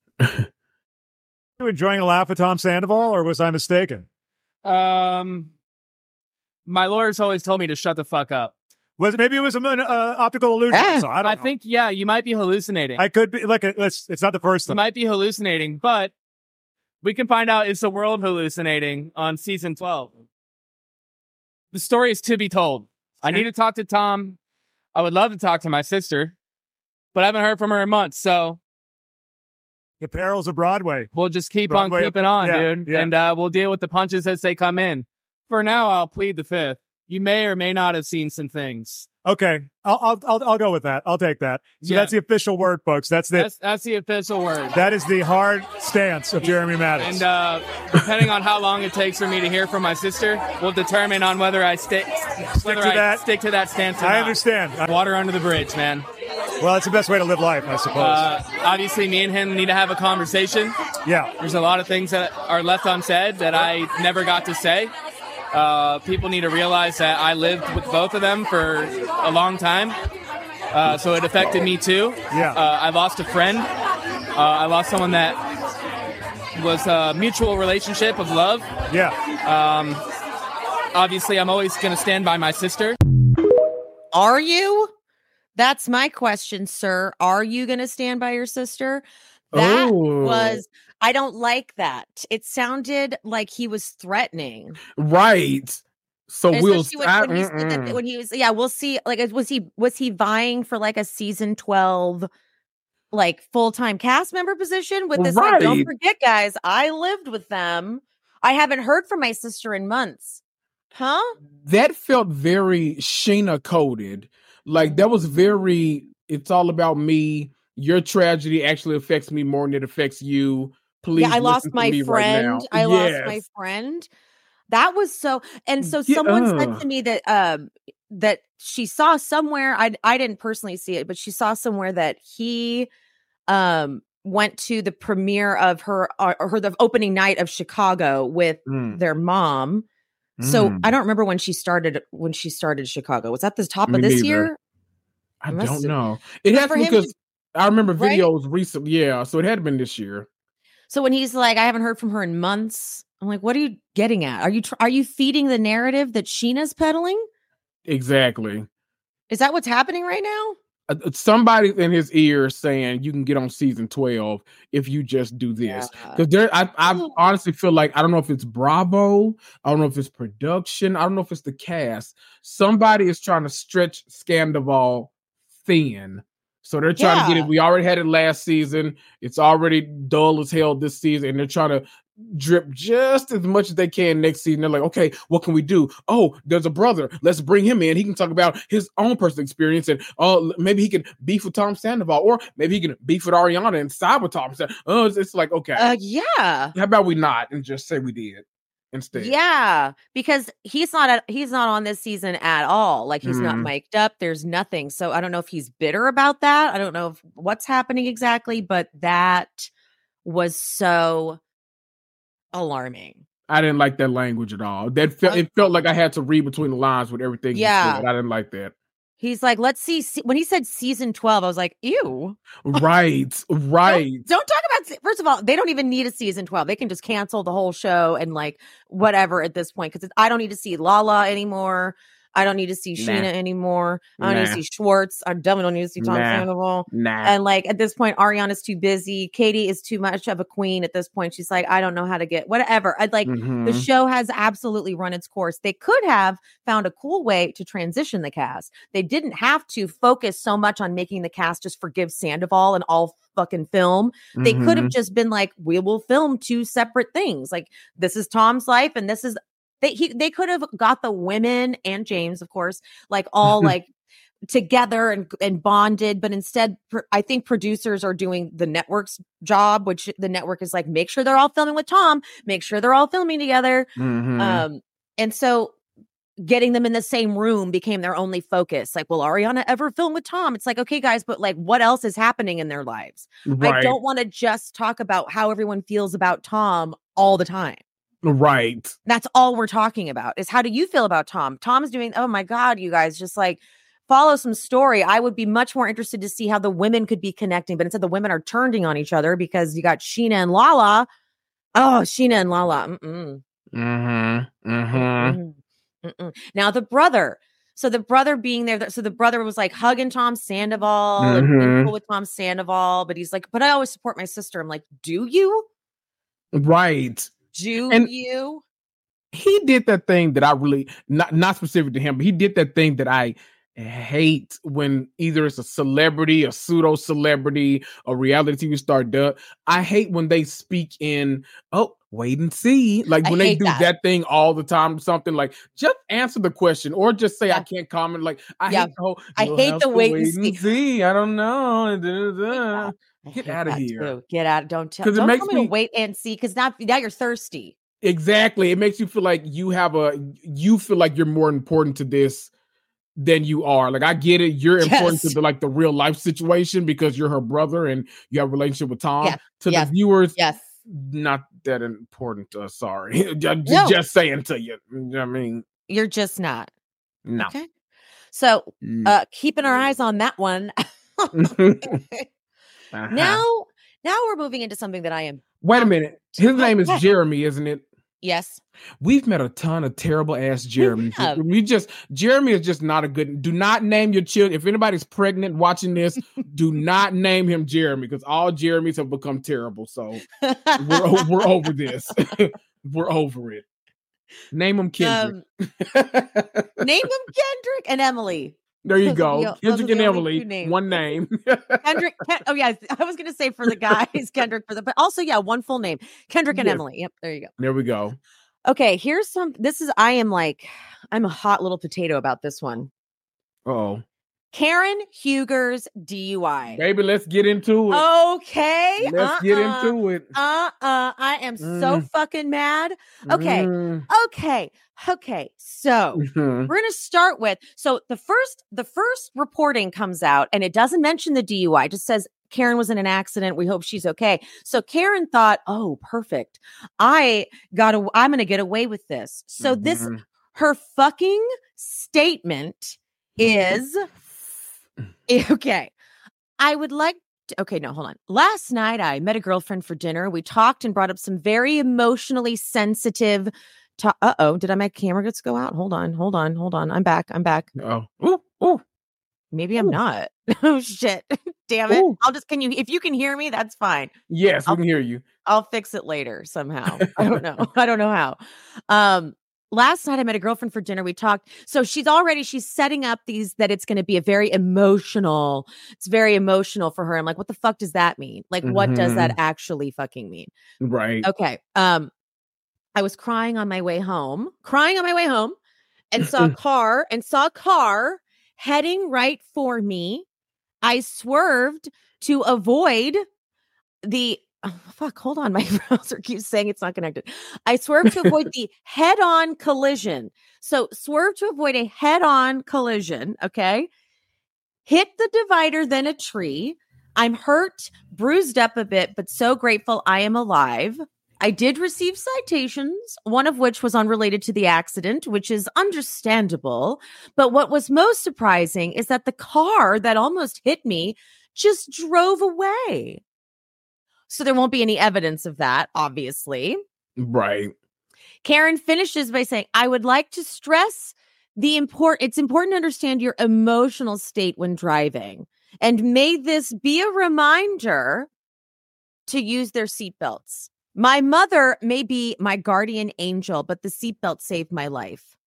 You enjoying a laugh with Tom Sandoval, or was I mistaken? My lawyers always told me to shut the fuck up. Maybe it was an optical illusion. So I think, you might be hallucinating. I could be it's not the first time. You might be hallucinating, but we can find out is the world hallucinating on season 12. The story is to be told. I need to talk to Tom. I would love to talk to my sister, but I haven't heard from her in months. So the perils of Broadway. We'll just keep on keeping on, dude. Yeah. And we'll deal with the punches as they come in. For now, I'll plead the fifth. You may or may not have seen some things. Okay, I'll go with that. I'll take that. So that's the official word, folks. That's the official word. That is the hard stance of Jeremy Maddox. And depending on how long it takes for me to hear from my sister, will determine on whether I stick to that stance. Or I not. understand. Water under the bridge, man. Well, that's the best way to live life, I suppose. Obviously, me and him need to have a conversation. Yeah. There's a lot of things that are left unsaid that I never got to say. People need to realize that I lived with both of them for a long time. So it affected me too. Yeah. I lost a friend. I lost someone that was a mutual relationship of love. Yeah. Obviously, I'm always going to stand by my sister. Are you? That's my question, sir. Are you going to stand by your sister? That was... I don't like that. It sounded like he was threatening. Right. So we'll when he was we'll see. Was he vying for a season 12 full-time cast member position with this? Right. Don't forget, guys, I lived with them. I haven't heard from my sister in months. Huh? That felt very Sheena coded. That was very, it's all about me. Your tragedy actually affects me more than it affects you. Please, I lost my friend. Right lost my friend. That was so. And so someone said to me that that she saw somewhere. I didn't personally see it, but she saw somewhere that he went to the premiere of the opening night of Chicago with their mom. So I don't remember when she started Chicago. Was that the top of this year? I don't know. It has because I remember videos recently. Yeah, so it had been this year. So when he's like, I haven't heard from her in months. I'm like, what are you getting at? Are you feeding the narrative that Sheena's peddling? Exactly. Is that what's happening right now? Somebody in his ear saying you can get on season 12 if you just do this. Because I honestly feel like, I don't know if it's Bravo. I don't know if it's production. I don't know if it's the cast. Somebody is trying to stretch Scandoval thin. So they're trying to get it. We already had it last season. It's already dull as hell this season. And they're trying to drip just as much as they can next season. They're like, okay, what can we do? Oh, there's a brother. Let's bring him in. He can talk about his own personal experience. And maybe he can beef with Tom Sandoval. Or maybe he can beef with Ariana and side with Tom Sandoval. Oh, it's like, okay. Yeah. How about we not and just say we did? Instead. Yeah, because he's not on this season at all. Like he's not mic'd up. There's nothing. So I don't know if he's bitter about that. I don't know what's happening exactly, but that was so alarming. I didn't like that language at all. It felt like I had to read between the lines with everything. Yeah, I didn't like that. He's like, let's see. When he said season 12, I was like, ew. Right. Don't talk about, first of all, they don't even need a season 12. They can just cancel the whole show and like whatever at this point. Because I don't need to see Lala anymore. I don't need to see Sheena anymore. I don't need to see Schwartz. I definitely don't need to see Tom Sandoval. And like at this point, Ariana's too busy. Katie is too much of a queen at this point. She's like, I don't know how to get whatever. I'd like the show has absolutely run its course. They could have found a cool way to transition the cast. They didn't have to focus so much on making the cast just forgive Sandoval and all fucking film. They could have just been like, we will film two separate things. Like this is Tom's life and this is they could have got the women and James, of course, like all like together and bonded. But instead, I think producers are doing the network's job, which the network is like, make sure they're all filming with Tom, make sure they're all filming together. And so getting them in the same room became their only focus. Like, will Ariana ever film with Tom? It's like, okay, guys, but like, what else is happening in their lives? Right. I don't want to just talk about how everyone feels about Tom all the time. Right. That's all we're talking about is how do you feel about Tom? Tom's doing, oh my God, you guys just like follow some story. I would be much more interested to see how the women could be connecting, but instead the women are turning on each other because you got Sheena and Lala. Oh, Sheena and Lala. Now the brother. So the brother being there. So the brother was like hugging Tom Sandoval and cool with Tom Sandoval, but he's like, but I always support my sister. I'm like, do you? Right. You? He did that thing that I really not specific to him, but he did that thing that I hate when either it's a celebrity, a pseudo celebrity, a reality TV star does. I hate when they speak in wait and see, like when they do that thing all the time. Something like just answer the question or just say I can't comment. Like I hate the wait and see. I don't know. Get out of here. Too. Get out. Don't tell me to wait and see because now you're thirsty. Exactly. It makes you feel like you feel like you're more important to this than you are. Like I get it. You're important to the real life situation because you're her brother and you have a relationship with Tom. To the viewers, not that important. Sorry. Just saying to you. I mean, you're just not. No. Okay. So keeping our eyes on that one. Now we're moving into something that I am. Wait a minute. His name is Jeremy, isn't it? Yes. We've met a ton of terrible ass Jeremy. Jeremy is just not a good. Do not name your children. If anybody's pregnant watching this, do not name him Jeremy because all Jeremys have become terrible. So we're over this. We're over it. Name him Kendrick. Name him Kendrick and Emily. There you go. Kendrick and Emily. One name. Kendrick. I was going to say for the guys, Kendrick but also, one full name. Kendrick and Emily. Yep. There you go. There we go. Okay. I'm a hot little potato about this one. Uh-oh. Karen Huger's DUI. Baby, let's get into it. Okay. Let's get into it. I am so fucking mad. Okay. Okay. So we're going to start with, the first reporting comes out and it doesn't mention the DUI. It just says Karen was in an accident. We hope she's okay. So Karen thought, oh, perfect. I'm going to get away with this. So her fucking statement is, okay. I would like to, okay, no, hold on. Last night I met a girlfriend for dinner. We talked and brought up some very emotionally sensitive did my camera just go out? Hold on. I'm back. Ooh. Maybe I'm not. Oh shit. Damn it. Ooh. If you can hear me, that's fine. Yes, we can hear you. I'll fix it later somehow. I don't know how. last night I met a girlfriend for dinner. We talked. So she's setting up that it's going to be it's very emotional for her. I'm like, what the fuck does that mean? Like, what does that actually fucking mean? Right. Okay. I was crying on my way home and saw a car heading right for me. I swerved to avoid hold on. My browser keeps saying it's not connected. I swerved to avoid the head-on collision. So swerve to avoid a head-on collision. Okay. Hit the divider, then a tree. I'm hurt, bruised up a bit, but so grateful I am alive. I did receive citations, one of which was unrelated to the accident, which is understandable. But what was most surprising is that the car that almost hit me just drove away. So there won't be any evidence of that, obviously. Right. Karen finishes by saying, I would like to stress it's important to understand your emotional state when driving. And may this be a reminder to use their seatbelts. My mother may be my guardian angel, but the seatbelt saved my life.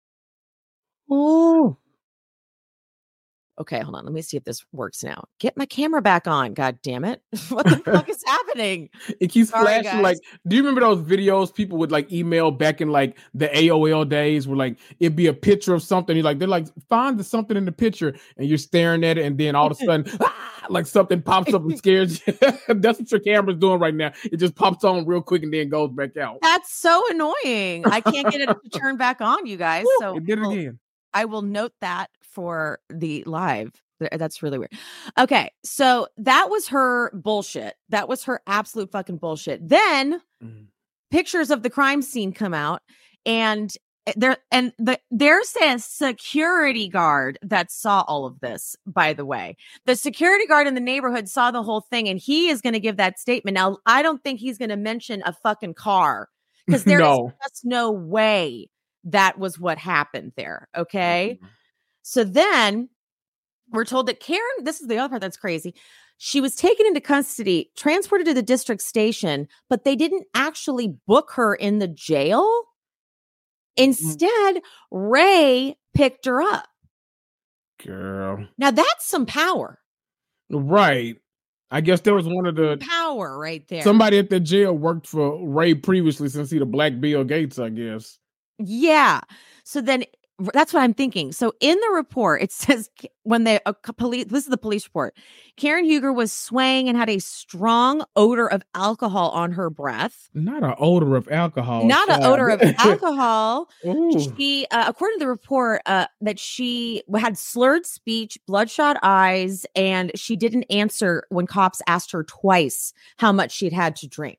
Oh. Okay, hold on. Let me see if this works now. Get my camera back on. God damn it. What the fuck is happening? It keeps flashing. Guys. Like, do you remember those videos people would like email back in like the AOL days where like it'd be a picture of something. They're like, find the something in the picture and you're staring at it. And then all of a sudden, like something pops up and scares you. That's what your camera's doing right now. It just pops on real quick and then goes back out. That's so annoying. I can't get it to turn back on, you guys. Woo, so it did it again. I will note that for the live. That's really weird. Okay, so that was her bullshit. That was her absolute fucking bullshit. Then pictures of the crime scene come out, and there's a security guard that saw all of this. By the way, the security guard in the neighborhood saw the whole thing, and he is going to give that statement. Now, I don't think he's going to mention a fucking car because there is just no way that was what happened there. Okay. So then we're told that Karen, this is the other part that's crazy. She was taken into custody, transported to the district station, but they didn't actually book her in the jail. Instead, Ray picked her up. Girl. Now that's some power. Right. I guess there was one of the power right there. Somebody at the jail worked for Ray previously since he's the Black Bill Gates, I guess. Yeah. So then that's what I'm thinking. So in the report, it says when this is the police report, Karen Huger was swaying and had a strong odor of alcohol on her breath. Not an odor of alcohol. Not an odor of alcohol. She, according to the report, that she had slurred speech, bloodshot eyes, and she didn't answer when cops asked her twice how much she'd had to drink.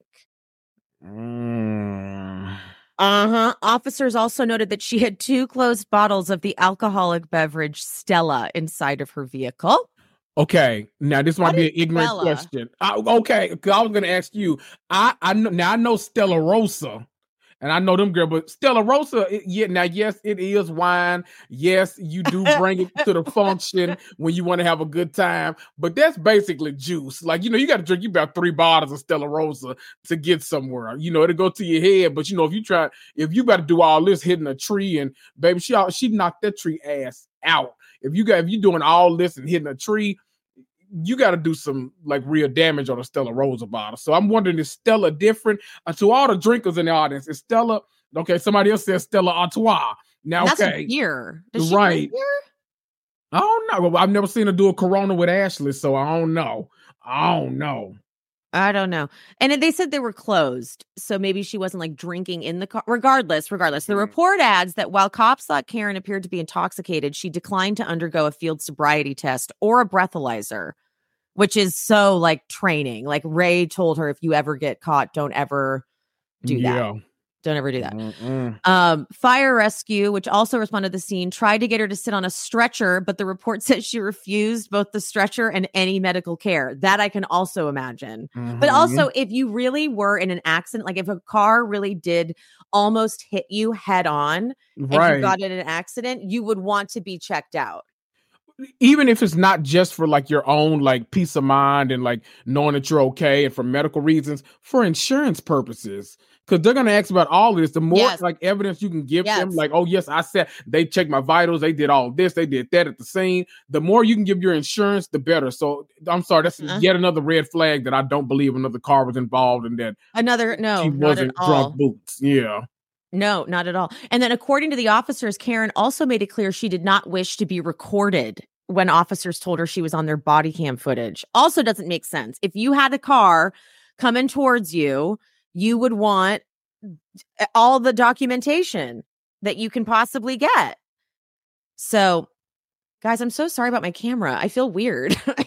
Officers also noted that she had 2 closed bottles of the alcoholic beverage Stella inside of her vehicle. Okay, now this might be an ignorant question. Okay, because I was going to ask you. I know Stella Rosa, and I know them girl, but Stella Rosa, yes, it is wine. Yes, you do bring it to the function when you want to have a good time, but that's basically juice. Like, you got to drink about 3 bottles of Stella Rosa to get somewhere. It'll go to your head, but if you got to do all this hitting a tree, and baby, she knocked that tree ass out. If you're doing all this and hitting a tree, you got to do some like real damage on a Stella Rosa bottle. So I'm wondering, is Stella different? To all the drinkers in the audience, is Stella okay? Somebody else says Stella Artois. Now, that's okay, a beer. Does she right? drink beer? I don't know. Well, I've never seen her do a Corona with Ashley, so I don't know. I don't know. And they said they were closed, so maybe she wasn't like drinking in the car. Regardless, the report adds that while cops thought Karen appeared to be intoxicated, she declined to undergo a field sobriety test or a breathalyzer, which is so like training. Like Ray told her, if you ever get caught, don't ever do that. Don't ever do that. Fire rescue, which also responded to the scene, tried to get her to sit on a stretcher, but the report says she refused both the stretcher and any medical care. That I can also imagine. But also, if you really were in an accident, like if a car really did almost hit you head on and you got in an accident, you would want to be checked out. even if it's not just for like your own like peace of mind and like knowing that you're okay and for medical reasons, for insurance purposes. Because they're going to ask about all this. The more like evidence you can give them, like, oh, yes, I said they checked my vitals. They did all this. They did that at the scene. The more you can give your insurance, the better. So I'm sorry. That's yet another red flag that I don't believe another car was involved in that. She wasn't drunk boots. Yeah. No, not at all. And then according to the officers, Karen also made it clear she did not wish to be recorded when officers told her she was on their body cam footage. Also doesn't make sense. If you had a car coming towards you, you would want all the documentation that you can possibly get. So, guys, I'm so sorry about my camera. I feel weird. I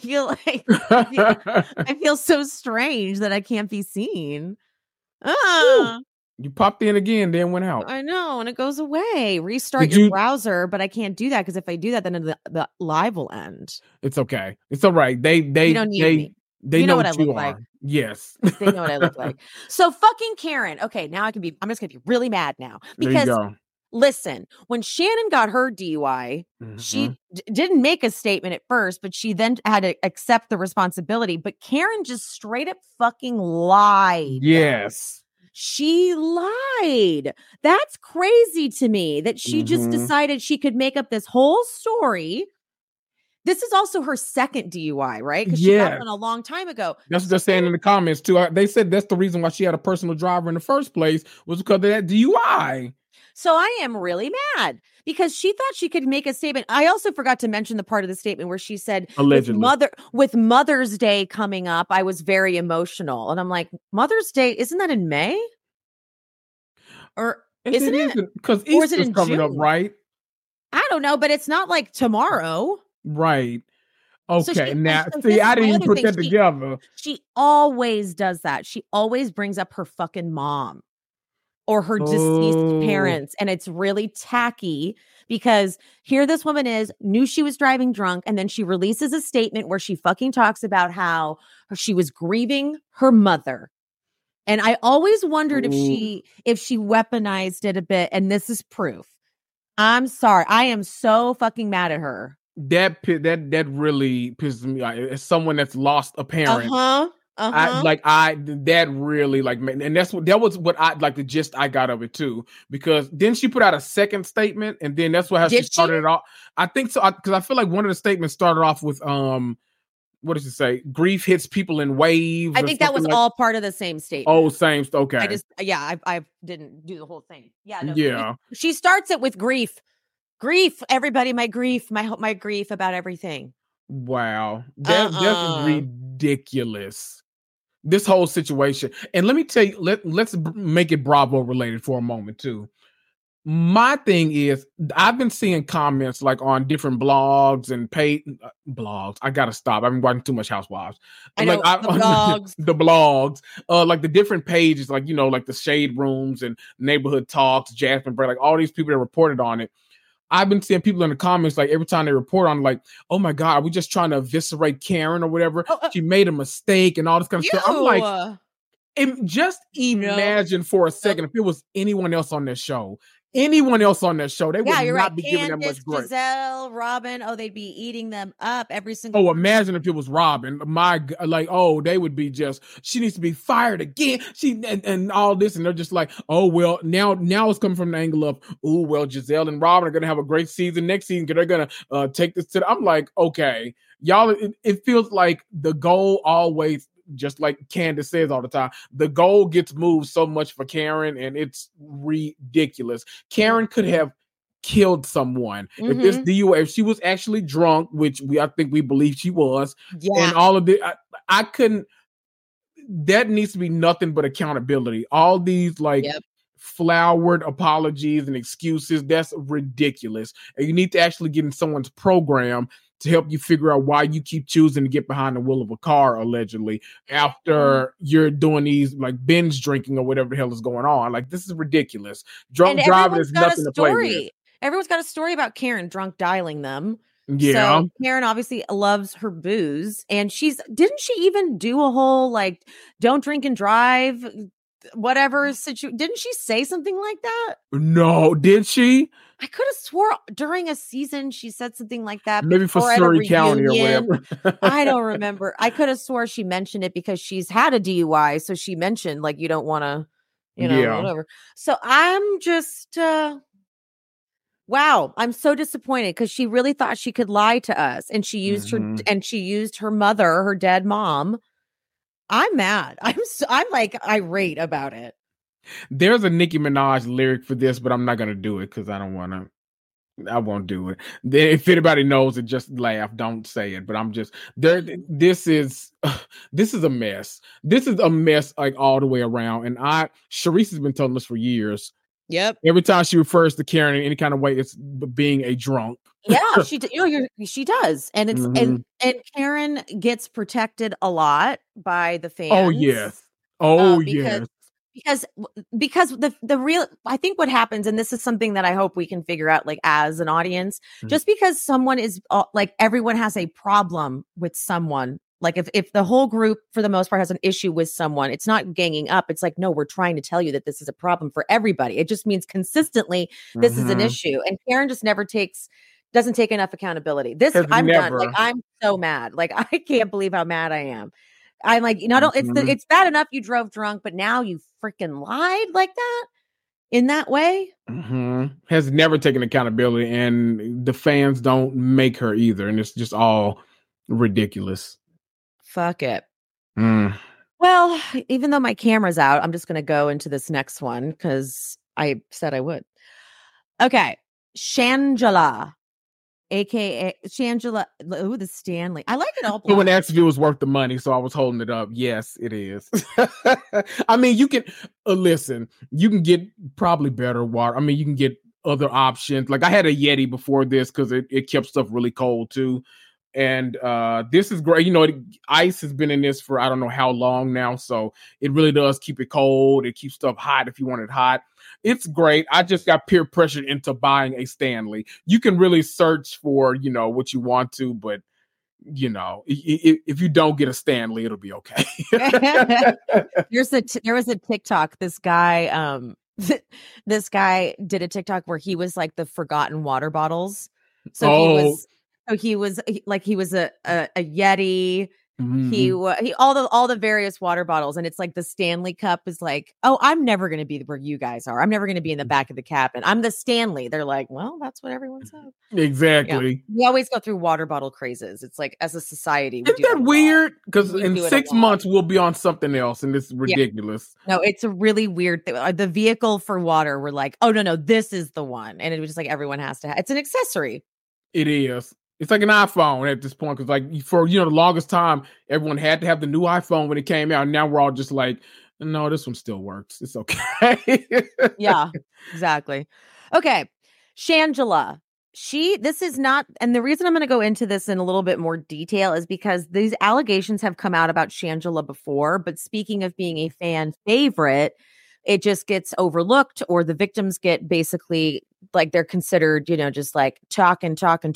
feel so strange that I can't be seen. You popped in again, then went out. I know, and it goes away. Restart your browser, but I can't do that because if I do that, then the live will end. It's okay. It's all right. They don't need me. They know what I you look are. like. Yes. They know what I look like. So fucking Karen. Okay, now I'm just gonna be really mad now. Because listen, when Shannon got her DUI, she didn't make a statement at first, but she then had to accept the responsibility. But Karen just straight up fucking lied. Yes. She lied. That's crazy to me that she just decided she could make up this whole story. This is also her second DUI, right? Because she got one a long time ago. That's what they're saying in the comments, too. They said that's the reason why she had a personal driver in the first place was because of that DUI. So I am really mad because she thought she could make a statement. I also forgot to mention the part of the statement where she said, allegedly, with Mother's Day coming up, I was very emotional. And I'm like, Mother's Day, isn't that in May? Or isn't it? Because Easter's coming up, right? I don't know, but it's not like tomorrow. Right. Okay. Now, see, I didn't even put that together. She always does that. She always brings up her fucking mom or her deceased parents. And it's really tacky because here this woman knew she was driving drunk. And then she releases a statement where she fucking talks about how she was grieving her mother. And I always wondered if she weaponized it a bit. And this is proof. I'm sorry. I am so fucking mad at her. That really pisses me off. As someone that's lost a parent, that really like, and that was what I like the gist I got of it too. Because then she put out a second statement, and then that's how she started it off. I think so because I feel like one of the statements started off with what does it say? Grief hits people in waves. I think that was all part of the same statement. Oh, same. Okay. I didn't do the whole thing. Yeah. No, yeah. She starts it with grief. Grief, everybody, my grief about everything. Wow. That's ridiculous. This whole situation. And let me tell you, let's make it Bravo related for a moment too. My thing is, I've been seeing comments like on different blogs and paid blogs. I gotta stop. I've been watching too much Housewives. I know, the blogs, like the different pages, like like the Shade Rooms and Neighborhood Talks, Jasmine Bray, like all these people that reported on it. I've been seeing people in the comments, like every time they report on, like, oh my God, are we just trying to eviscerate Karen or whatever? She made a mistake and all this kind of stuff. I'm like, just imagine for a second if it was anyone else on this show. Anyone else on that show, they would not be giving them much grace. Giselle, Robin, they'd be eating them up every single. Oh, imagine if it was Robin. They would be just. She needs to be fired again. And all this, and they're just like, oh well, now it's coming from the angle of, oh well, Giselle and Robin are gonna have a great season next season. They're gonna take this to. I'm like, okay, y'all. It feels like the goal always. Just like Candace says all the time, the goal gets moved so much for Karen, and it's ridiculous. Karen could have killed someone if this DUI, if she was actually drunk, which I think we believe she was, and all of the, I couldn't. That needs to be nothing but accountability. All these flowered apologies and excuses, that's ridiculous. And you need to actually get in someone's program to help you figure out why you keep choosing to get behind the wheel of a car, allegedly, after you're doing these like binge drinking or whatever the hell is going on. Like, this is ridiculous. Drunk driving is nothing to play with. Everyone's got a story about Karen drunk dialing them. Yeah. So Karen obviously loves her booze, and didn't she even do a whole like don't drink and drive whatever situation. Didn't she say something like that? No, did she? I could have swore during a season she said something like that. Maybe for Surrey County or whatever. I don't remember. I could have swore she mentioned it because she's had a DUI. So she mentioned like, you don't want to, whatever. So I'm just, wow. I'm so disappointed because she really thought she could lie to us. And she used her mother, her dead mom. I'm mad. I'm like irate about it. There's a Nicki Minaj lyric for this, but I'm not going to do it because I won't do it. If anybody knows it, just laugh. Don't say it. But I'm just there. This is a mess. This is a mess like all the way around. And Sharice has been telling us for years. Yep. Every time she refers to Karen in any kind of way, it's being a drunk. Yeah, she does. And it's and Karen gets protected a lot by the fans. Oh yes. Oh yes. Because the real, I think what happens, and this is something that I hope we can figure out, like as an audience, just because someone is like everyone has a problem with someone, like if the whole group for the most part has an issue with someone, it's not ganging up. It's like, no, we're trying to tell you that this is a problem for everybody. It just means consistently this is an issue, and Karen just doesn't take enough accountability. I'm done. Like I'm so mad. Like I can't believe how mad I am. I'm like, it's bad enough you drove drunk, but now you freaking lied like that in that way. Has never taken accountability, and the fans don't make her either. And it's just all ridiculous. Fuck it. Well, even though my camera's out, I'm just going to go into this next one because I said I would. Okay. Shangela. AKA Shangela. Ooh, the Stanley. I like it all. When XView was worth the money, so I was holding it up. Yes, it is. I mean, you can listen. You can get probably better water. I mean, you can get other options. Like I had a Yeti before this because it kept stuff really cold too. And this is great. Ice has been in this for I don't know how long now, so it really does keep it cold. It keeps stuff hot if you want it hot. It's great. I just got peer pressured into buying a Stanley. You can really search for, what you want to, but if you don't get a Stanley, it'll be okay. There was a TikTok. This guy did a TikTok where he was like the forgotten water bottles. So he was a Yeti. He all the various water bottles, and it's like the Stanley Cup is like, oh, I'm never going to be where you guys are. I'm never going to be in the back of the cabin. I'm the Stanley. They're like, well, that's what everyone says. Exactly. Yeah. We always go through water bottle crazes. It's like as a society, isn't that weird? Because in 6 months we'll be on something else, and it's ridiculous. Yeah. No, it's a really weird thing. The vehicle for water, we're like, oh no, this is the one, and it was just like everyone has to have. It's an accessory. It is. It's like an iPhone at this point because, like, for the longest time, everyone had to have the new iPhone when it came out. And now we're all just like, no, this one still works. It's okay. Yeah, exactly. Okay, Shangela. This is not, and the reason I'm going to go into this in a little bit more detail is because these allegations have come out about Shangela before. But speaking of being a fan favorite, it just gets overlooked, or the victims get basically like they're considered, just like talking,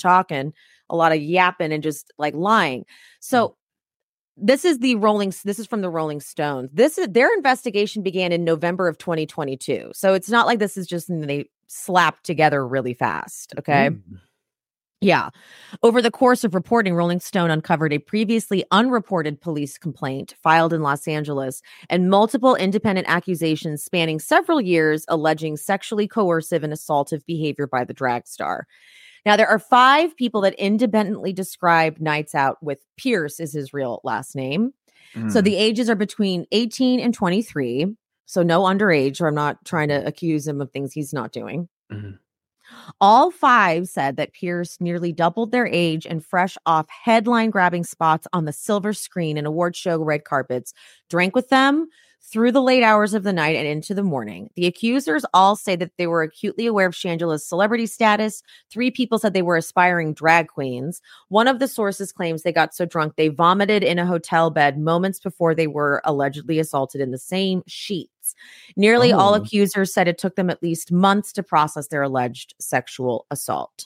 a lot of yapping and just like lying. So this is from the Rolling Stones. Their investigation began in November of 2022. So it's not like this is just they slapped together really fast. Okay. Yeah. Over the course of reporting, Rolling Stone uncovered a previously unreported police complaint filed in Los Angeles and multiple independent accusations spanning several years alleging sexually coercive and assaultive behavior by the drag star. Now, there are 5 people that independently describe Nights Out with Pierce is his real last name. So the ages are between 18 and 23. So no underage, or I'm not trying to accuse him of things he's not doing. All 5 said that Pierce nearly doubled their age and fresh off headline-grabbing spots on the silver screen and award show red carpets, drank with them through the late hours of the night and into the morning. The accusers all say that they were acutely aware of Shangela's celebrity status. 3 people said they were aspiring drag queens. One of the sources claims they got so drunk they vomited in a hotel bed moments before they were allegedly assaulted in the same sheets. Nearly all accusers said it took them at least months to process their alleged sexual assault.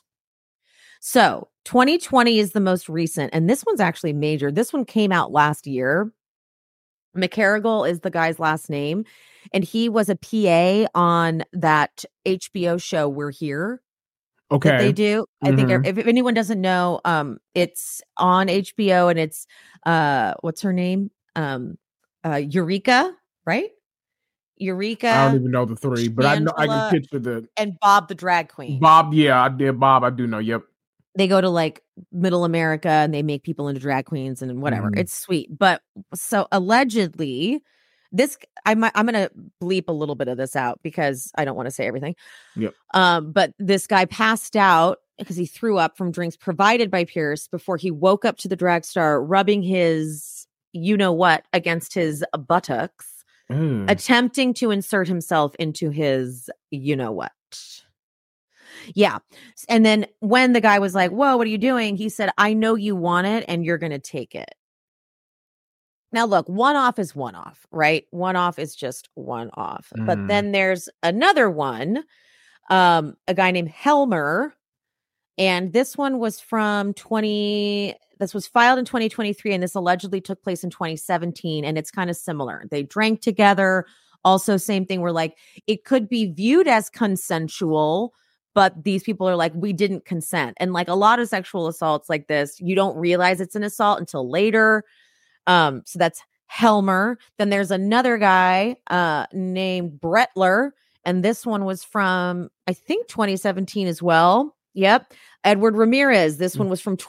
So 2020 is the most recent, and this one's actually major. This one came out last year. McCarrigal is the guy's last name, and he was a PA on that HBO show We're Here. Okay. That they do. I think if anyone doesn't know, it's on HBO, and it's what's her name? Eureka, right? Eureka. I don't even know the three, but I know I can picture and Bob the drag queen. Bob, yeah, I did. Bob, I do know. Yep. They go to like Middle America and they make people into drag queens and whatever. It's sweet, but so allegedly, this I'm gonna bleep a little bit of this out because I don't want to say everything. Yep. But this guy passed out because he threw up from drinks provided by Pierce before he woke up to the drag star rubbing his you-know-what against his buttocks, attempting to insert himself into his you-know-what. Yeah. And then when the guy was like, whoa, what are you doing? He said, I know you want it and you're going to take it. Now, look, one-off is one-off, right? One-off is just one-off. But then there's another one, a guy named Helmer. And this one was this was filed in 2023, and this allegedly took place in 2017. And it's kind of similar. They drank together. Also, same thing where like it could be viewed as consensual, but these people are like, we didn't consent. And like a lot of sexual assaults like this, you don't realize it's an assault until later. So that's Helmer. Then there's another guy named Bretler. And this one was from, I think, 2017 as well. Yep. Edward Ramirez. This one was from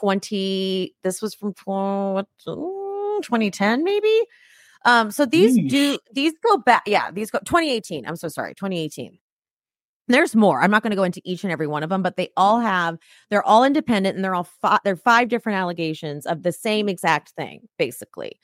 2010, maybe. So these go back. Yeah, these go 2018. I'm so sorry. 2018. There's more. I'm not going to go into each and every one of them, but they're all independent, and they're 5 different allegations of the same exact thing, basically.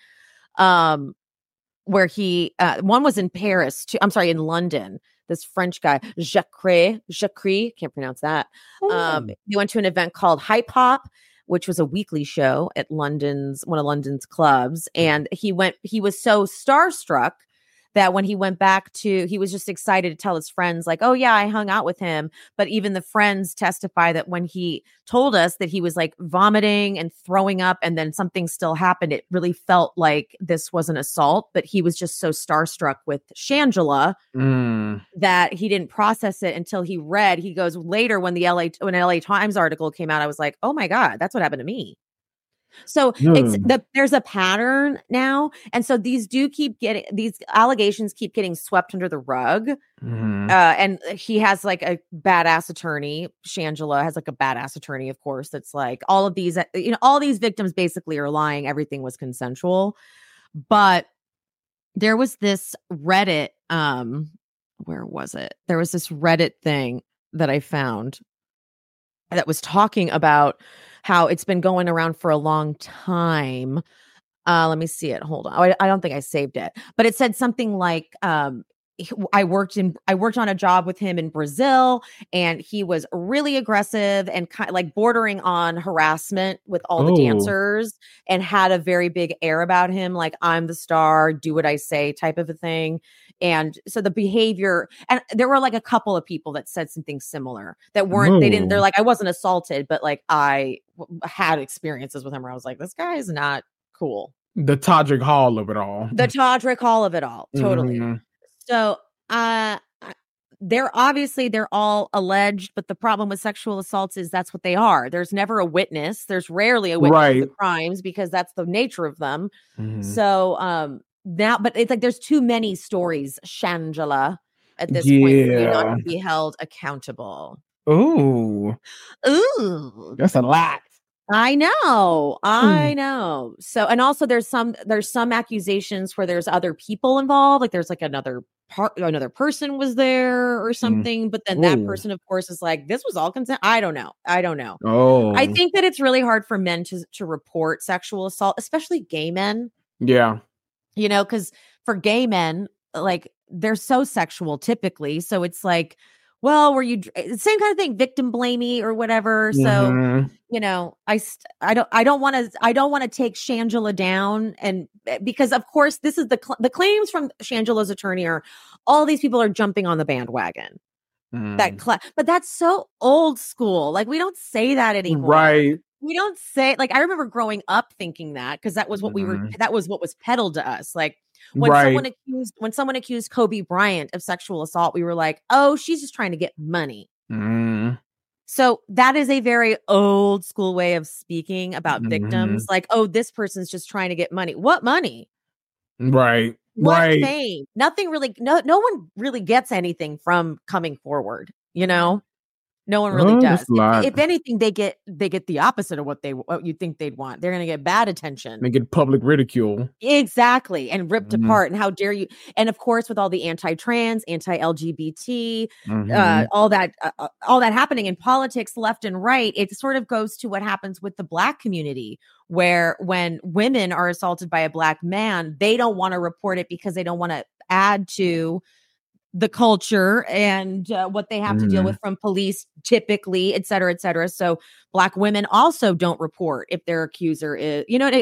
Where one was in Paris, in London. This French guy, Jacques, can't pronounce that. He went to an event called Hype Hop, which was a weekly show at one of London's clubs. And he was so starstruck that when he went back he was just excited to tell his friends like, oh yeah, I hung out with him. But even the friends testify that when he told us that he was like vomiting and throwing up and then something still happened, it really felt like this was an assault, but he was just so starstruck with Shangela that he didn't process it until he goes later when LA Times article came out, I was like, oh my God, that's what happened to me. So there's a pattern now. And so these allegations keep getting swept under the rug. And he has like a badass attorney. Shangela has like a badass attorney, of course, that's like all of these, all these victims basically are lying. Everything was consensual. But there was this Reddit, where was it? There was this Reddit thing that I found that was talking about how it's been going around for a long time. Let me see it. Hold on. I don't think I saved it, but it said something like, I worked on a job with him in Brazil, and he was really aggressive and kind of like bordering on harassment with all the dancers, and had a very big air about him. Like, I'm the star, do what I say type of a thing. And so the behavior, and there were like a couple of people that said something similar that they're like, I wasn't assaulted, but like I had experiences with him where I was like, this guy is not cool. The Todrick Hall of it all. Totally. So they're all alleged, but the problem with sexual assaults is that's what they are. There's never a witness. There's rarely a witness to the crimes because that's the nature of them. So now, but it's like there's too many stories, Shangela, at this point for you not to be held accountable. Ooh, that's a lot. I know. So, and also there's some accusations where there's other people involved. Like there's like another person was there or something. But then that person, of course, is like, this was all consent. I don't know. Oh, I think that it's really hard for men to report sexual assault, especially gay men. Yeah. Because for gay men, like they're so sexual typically. So it's like, well, were you same kind of thing, victim blamey or whatever. So, I don't want to take Shangela down, and because of course this is the claims from Shangela's attorney are all these people are jumping on the bandwagon. But that's so old school. Like we don't say that anymore. Right. We don't say, like, I remember growing up thinking that because that was what that was what was peddled to us. Like, When someone accused Kobe Bryant of sexual assault, we were like, oh, she's just trying to get money. So that is a very old school way of speaking about victims. Like, oh, this person's just trying to get money. What money? Right. What fame? Nothing really. No one really gets anything from coming forward. You know, no one really does. If anything, they get the opposite of what you think they'd want. They're going to get bad attention. They get public ridicule. Exactly. And ripped apart. And how dare you? And of course, with all the anti-trans, anti-LGBT, all that happening in politics left and right, it sort of goes to what happens with the Black community, where when women are assaulted by a Black man, they don't want to report it because they don't want to add to the culture and what they have to deal with from police typically, et cetera, et cetera. So Black women also don't report if their accuser is,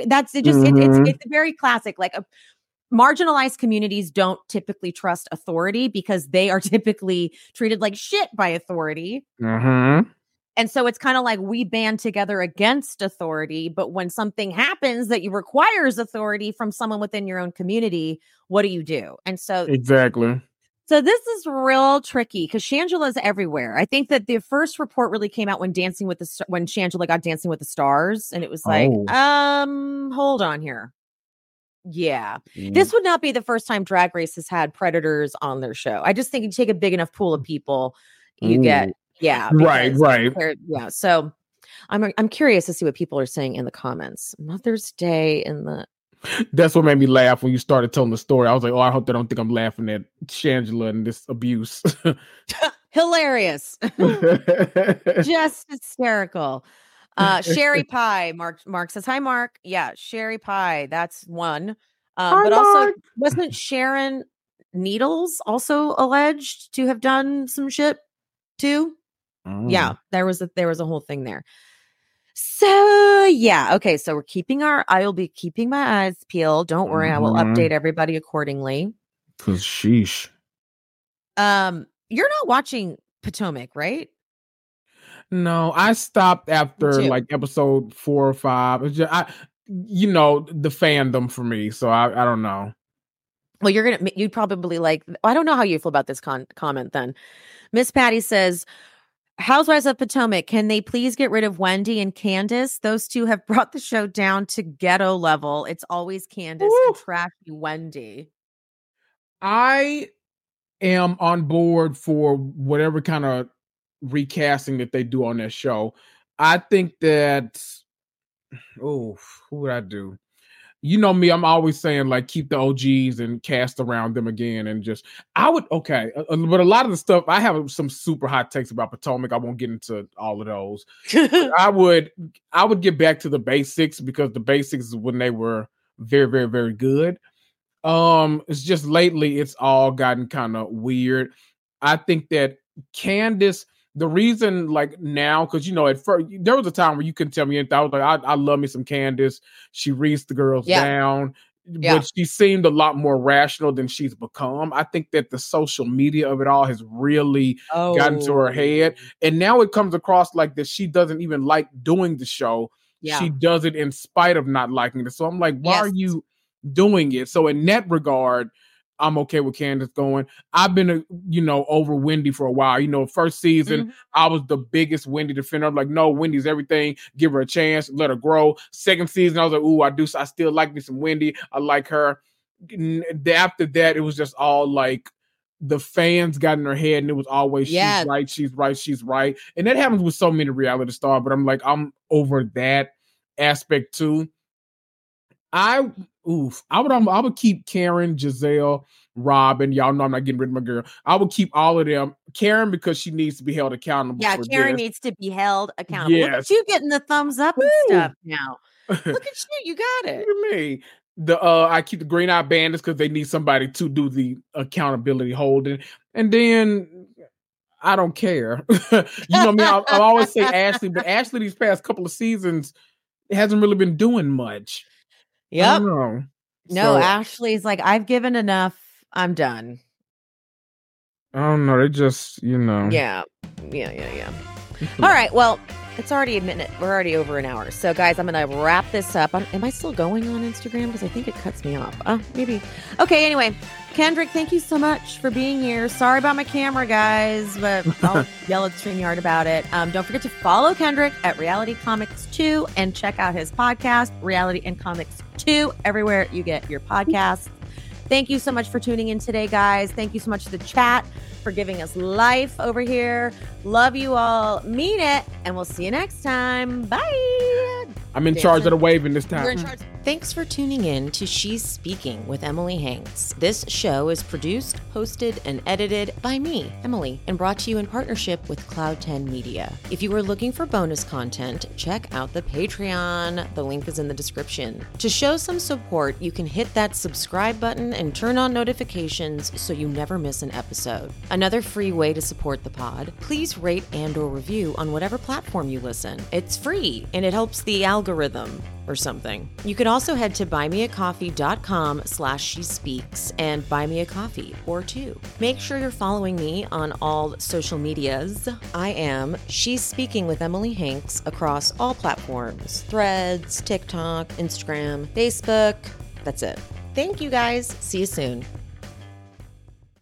it's very classic. Like marginalized communities don't typically trust authority because they are typically treated like shit by authority. And so it's kind of like we band together against authority. But when something happens that requires authority from someone within your own community, what do? And so exactly. So this is real tricky because Shangela's everywhere. I think that the first report really came out when Shangela got Dancing with the Stars, and it was like, hold on here. Yeah, this would not be the first time Drag Race has had predators on their show. I just think you take a big enough pool of people, you get right. Yeah, so I'm curious to see what people are saying in the comments. Mother's Day in the. That's what made me laugh when you started telling the story. I was like, oh, I hope they don't think I'm laughing at Shangela and this abuse. Hilarious. Just hysterical. Sherry Pie, Mark says, hi, Mark. Yeah, Sherry Pie. That's one. But also, wasn't Sharon Needles also alleged to have done some shit too? Yeah, there was a whole thing there. So yeah, okay. So I will be keeping my eyes peeled. Don't worry, I will update everybody accordingly. Cause sheesh. You're not watching Potomac, right? No, I stopped after like episode 4 or 5. It's just the fandom for me. So I don't know. Well, you'd probably like. I don't know how you feel about this comment. Then, Miss Patty says, Housewives of Potomac, can they please get rid of Wendy and Candace? Those two have brought the show down to ghetto level. It's always Candace and trashy Wendy. I am on board for whatever kind of recasting that they do on that show. I think that, who would I do? You know me, I'm always saying like keep the OGs and cast around them again, and but a lot of the stuff I have some super hot takes about Potomac. I won't get into all of those. I would get back to the basics because the basics is when they were very, very, very good. It's just lately it's all gotten kind of weird. I think that Candace. The reason, like now, because at first there was a time where you couldn't tell me anything. I was like, I love me some Candace. She reads the girls down, but she seemed a lot more rational than she's become. I think that the social media of it all has really gotten to her head, and now it comes across like that she doesn't even like doing the show. Yeah. She does it in spite of not liking it. So I'm like, why are you doing it? So in that regard, I'm okay with Candace going. I've been, over Wendy for a while. First season, I was the biggest Wendy defender. I'm like, no, Wendy's everything. Give her a chance. Let her grow. Second season, I was like, I still like me some Wendy. I like her. After that, it was just all like the fans got in her head and it was always, she's right, she's right, she's right. And that happens with so many reality stars, but I'm like, I'm over that aspect too. I would keep Karen, Giselle, Robin. Y'all know I'm not getting rid of my girl. I would keep all of them. Karen, because she needs to be held accountable. Yeah, Karen needs to be held accountable. Yes. Look at you getting the thumbs up and stuff now. Look at you got it. Look at me. I keep the Green Eye Bandits because they need somebody to do the accountability holding. And then I don't care. Me, I always say Ashley, but Ashley these past couple of seasons hasn't really been doing much. Yep. No, Ashley's like, I've given enough. I'm done. I don't know. They just, Yeah. All right. Well, it's already a minute. We're already over an hour. So, guys, I'm going to wrap this up. Am I still going on Instagram? Because I think it cuts me off. Maybe. Okay, anyway. Kendrick, thank you so much for being here. Sorry about my camera, guys, but I'll yell at StreamYard about it. Don't forget to follow Kendrick at Reality Comics 2 and check out his podcast, Reality and Comics 2, everywhere you get your podcasts. Thank you so much for tuning in today, guys. Thank you so much to the chat for giving us life over here. Love you all. Mean it. And we'll see you next time. Bye. I'm in charge of the waving this time. You're in charge. Thanks for tuning in to She's Speaking with Emily Hanks. This show is produced, hosted, and edited by me, Emily, and brought to you in partnership with Cloud 10 Media. If you are looking for bonus content, check out the Patreon. The link is in the description. To show some support, you can hit that subscribe button and turn on notifications so you never miss an episode. Another free way to support the pod, please rate and/or review on whatever platform you listen. It's free, and it helps the algorithm or something. You could also head to buymeacoffee.com/shespeaks and buy me a coffee or two. Make sure you're following me on all social medias. I am She's Speaking with Emily Hanks across all platforms: Threads, TikTok, Instagram, Facebook. That's it. Thank you guys. See you soon.